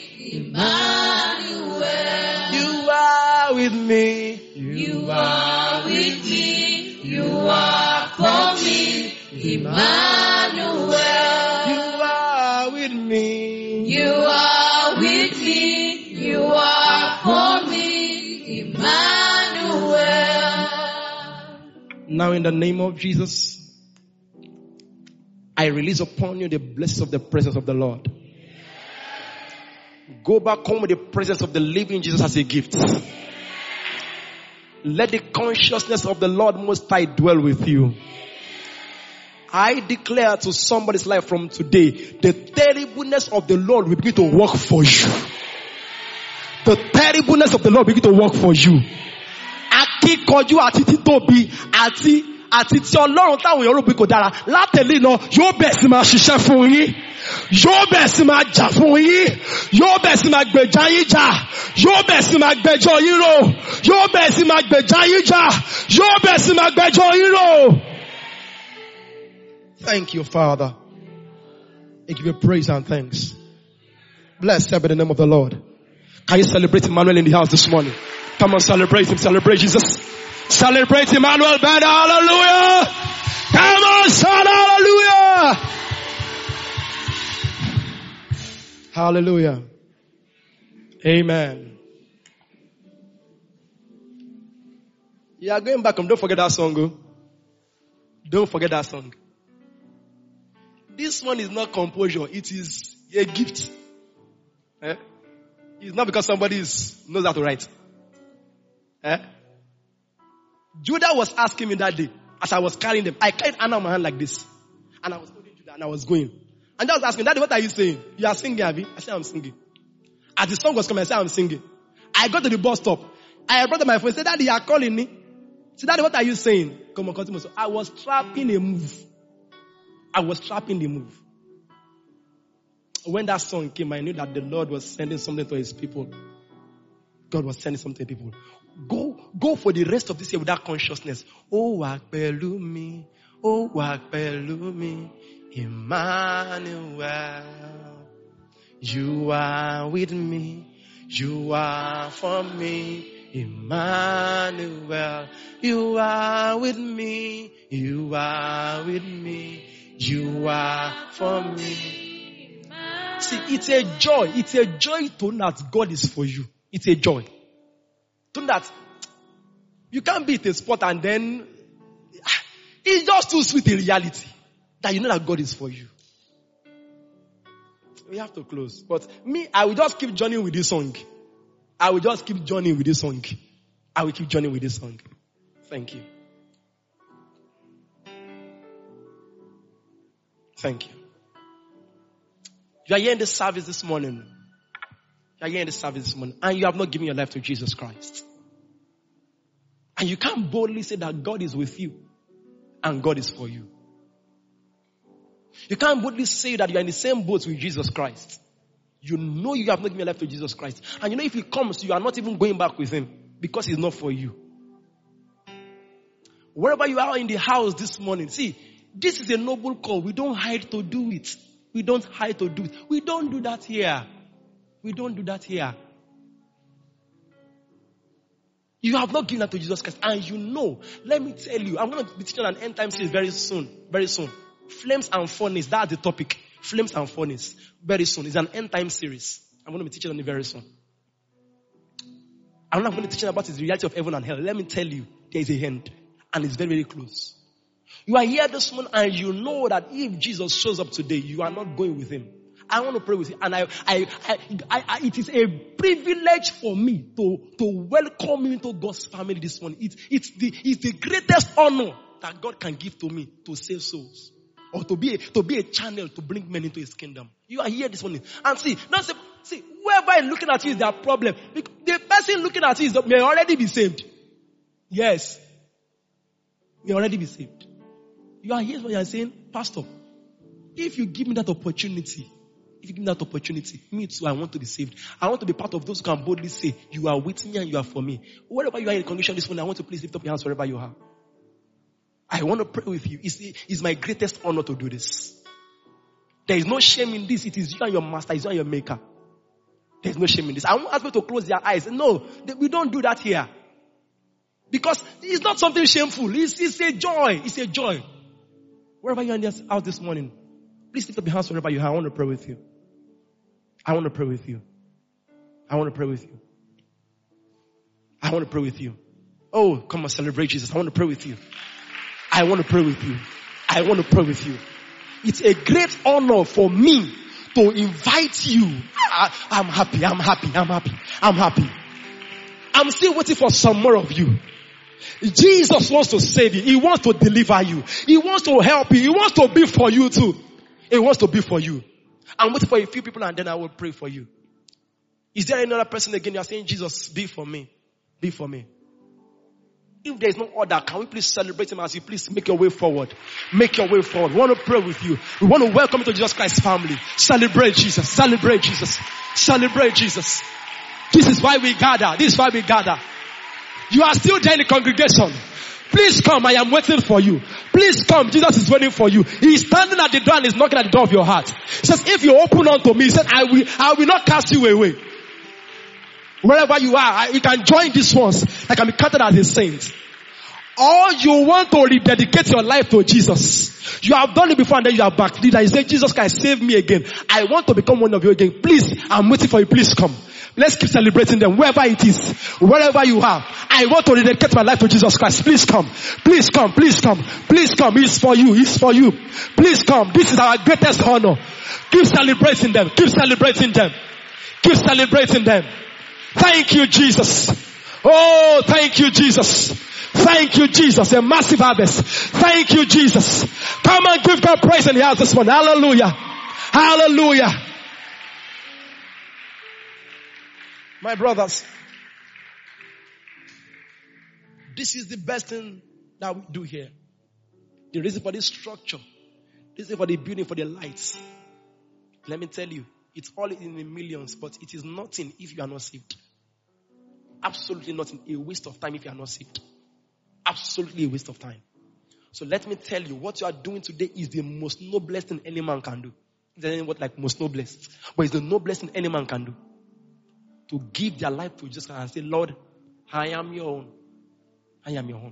Emmanuel. You are with me. You are with me. You are for me. Emmanuel. You are with me. You are with me. You are for me. Emmanuel. Now in the name of Jesus, I release upon you the blessings of the presence of the Lord. Go back home with the presence of the living Jesus as a gift. Let the consciousness of the Lord Most High dwell with you. I declare to somebody's life from today, the terribleness of the Lord will begin to work for you. The terribleness of the Lord will begin to work for you. Akíkanjú àti títóbi àti àti tí Ọlọ́run táwọn èèyàn rò pé kò dára látẹ̀lé náà yóò bẹ̀ sí máa ṣiṣẹ́ fún yín. Yóò bẹ̀ sí máa jà fún yín. Yóò bẹ̀ sí máa gbèjà yín jà. Yóò bẹ̀ sí máa gbẹjọ́ yín rò. Yóò bẹ̀ sí máa gbèjà yín jà. Yóò bẹ̀ sí máa gbẹjọ́ yín rò. Thank you, Father. I give you praise and thanks. Blessed be the name of the Lord. Can you celebrate Emmanuel in the house this morning? Come on, celebrate him. Celebrate Jesus. Celebrate Emmanuel. Better. Hallelujah. Come on, son. Hallelujah. Hallelujah. Amen. You are going back home. Don't forget that song. Oh. Don't forget that song. This one is not composure. It is a gift. Eh? It's not because somebody is, knows how to write. Eh? Judah was asking me that day as I was carrying them. I carried Anna on my hand like this. And I was holding Judah and I was going. And I was asking, Daddy, what are you saying? You are singing, Abby? I said, I'm singing. As the song was coming, I said, I'm singing. I got to the bus stop. I brought my phone. I said, Daddy, you are calling me. I said, Daddy, what are you saying? Come on, continue. So I was trapping a move. I was trapping the move. When that song came, I knew that the Lord was sending something to his people. God was sending something to people. Go, go for the rest of this year with that consciousness. Oh, walk pẹ̀lú mi. Oh, walk pẹ̀lú mi. Emmanuel. You are with me. You are for me. Emmanuel. You are with me. You are with me. You are for me. See, it's a joy. It's a joy to know that God is for you. It's a joy. To know that you can't be at a spot and then it's just too sweet in reality that you know that God is for you. We have to close. But me, I will just keep journeying with this song. I will just keep journeying with this song. I will keep journeying with this song. Thank you. Thank you. You are here in this service this morning. You are here in this service this morning. And you have not given your life to Jesus Christ. And you can't boldly say that God is with you. And God is for you. You can't boldly say that you are in the same boat with Jesus Christ. You know you have not given your life to Jesus Christ. And you know if he comes, you are not even going back with him. Because he's not for you. Wherever you are in the house this morning, see, this is a noble call. We don't hide to do it. We don't hide to do it. We don't do that here. We don't do that here. You have not given that to Jesus Christ. And you know, let me tell you, I'm going to be teaching an end time series very soon. Very soon. Flames and furnace, that's the topic. Flames and furnace. Very soon. It's an end time series. I'm going to be teaching on it very soon. I'm not going to teach you about the reality of heaven and hell. Let me tell you, there is a end. And it's very, very close. You are here this morning and you know that if Jesus shows up today, you are not going with him. I want to pray with you. And I, I, I, I, I it is a privilege for me to, to welcome you into God's family this morning. It, it's the, it's the greatest honor that God can give to me to save souls. Or to be, a, to be a channel to bring men into his kingdom. You are here this morning. And see, not say, see, whoever is looking at you is their problem. The person looking at you is, may already be saved. Yes. May already be saved. You are here when you are saying, Pastor, if you give me that opportunity, if you give me that opportunity, me too, I want to be saved. I want to be part of those who can boldly say, you are with me and you are for me. Wherever you are in condition this morning, I want to please lift up your hands wherever you are. I want to pray with you. It's, it's my greatest honor to do this. There is no shame in this. It is you and your master. It's you and your maker. There is no shame in this. I won't ask you to close their eyes. No, we don't do that here. Because it's not something shameful. It's, it's a joy. It's a joy. Wherever you are in this house this morning, please lift up your hands wherever you are. I want to pray with you. I want to pray with you. I want to pray with you. I want to pray with you. Oh, come and celebrate Jesus. I want to pray with you. I want to pray with you. I want to pray with you. It's a great honor for me to invite you. I, I'm happy. I'm happy. I'm happy. I'm happy. I'm still waiting for some more of you. Jesus wants to save you. He wants to deliver you. He wants to help you. He wants to be for you too. He wants to be for you. I'm waiting for a few people and then I will pray for you. Is there another person again? You are saying, Jesus, be for me. Be for me. If there is no order, can we please celebrate him as you please make your way forward? Make your way forward. We want to pray with you. We want to welcome you to Jesus Christ's family. Celebrate Jesus. Celebrate Jesus. Celebrate Jesus. This is why we gather. This is why we gather. You are still there in the congregation. Please come. I am waiting for you. Please come. Jesus is waiting for you. He is standing at the door and is knocking at the door of your heart. He says, if you open unto me, he said, I will, I will not cast you away. Wherever you are, you can join these ones that can be counted as a saint. Or you want to rededicate your life to Jesus. You have done it before and then you are back. You say, Jesus Christ, save me again. I want to become one of you again. Please, I'm waiting for you. Please come. Let's keep celebrating them wherever it is, wherever you are. I want to dedicate my life to Jesus Christ. Please come. Please come. Please come. Please come. It's for you. It's for you. Please come. This is our greatest honor. Keep celebrating them. Keep celebrating them. Keep celebrating them. Thank you, Jesus. Oh, thank you, Jesus. Thank you, Jesus. A massive harvest. Thank you, Jesus. Come and give God praise in the house this morning. Hallelujah. Hallelujah. My brothers, this is the best thing that we do here. The reason for this structure, the reason for the building, for the lights. Let me tell you, it's all in the millions, but it is nothing if you are not saved. Absolutely nothing. A waste of time if you are not saved. Absolutely a waste of time. So let me tell you, what you are doing today is the most noblest thing any man can do. It's not what like most noblest, but it's the noblest thing any man can do. To give their life to Jesus and say, Lord, I am your own. I am your own.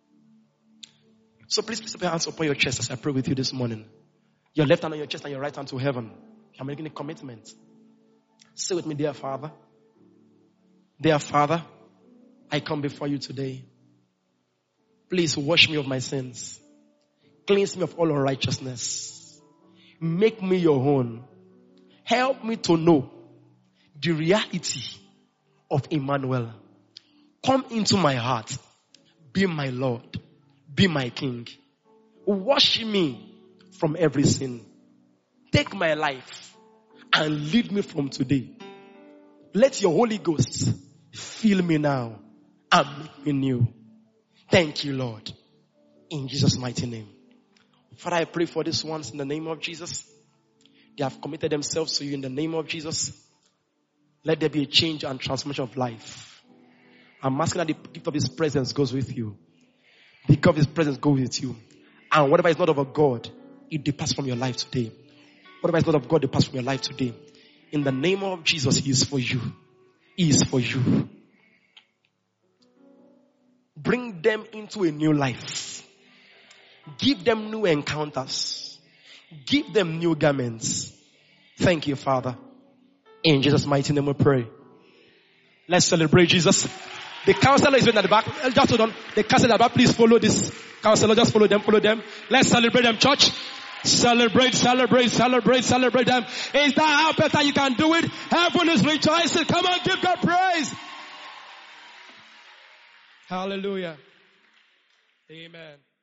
So please, please put your hands upon your chest as I pray with you this morning. Your left hand on your chest and your right hand to heaven. You're making a commitment. Say with me, dear Father. Dear Father, I come before you today. Please wash me of my sins. Cleanse me of all unrighteousness. Make me your own. Help me to know the reality of Emmanuel. Come into my heart. Be my Lord. Be my King. Wash me from every sin. Take my life and lead me from today. Let your Holy Ghost fill me now and make me new. Thank you, Lord. In Jesus' mighty name. Father, I pray for these ones in the name of Jesus. They have committed themselves to you in the name of Jesus. Let there be a change and transformation of life. I'm asking that the gift of His presence goes with you. The gift of His presence goes with you. And whatever is not of a God, it departs from your life today. Whatever is not of God, departs from your life today. In the name of Jesus, He is for you. He is for you. Bring them into a new life. Give them new encounters. Give them new garments. Thank you, Father. In Jesus' mighty name we pray. Let's celebrate Jesus. The counselor is waiting at the back. Just hold on. The counselor at the back, please follow this counselor. Just follow them, follow them. Let's celebrate them, church. Celebrate, celebrate, celebrate, celebrate them. Is that how better you can do it? Heaven is rejoicing. Come on, give God praise. Hallelujah. Amen.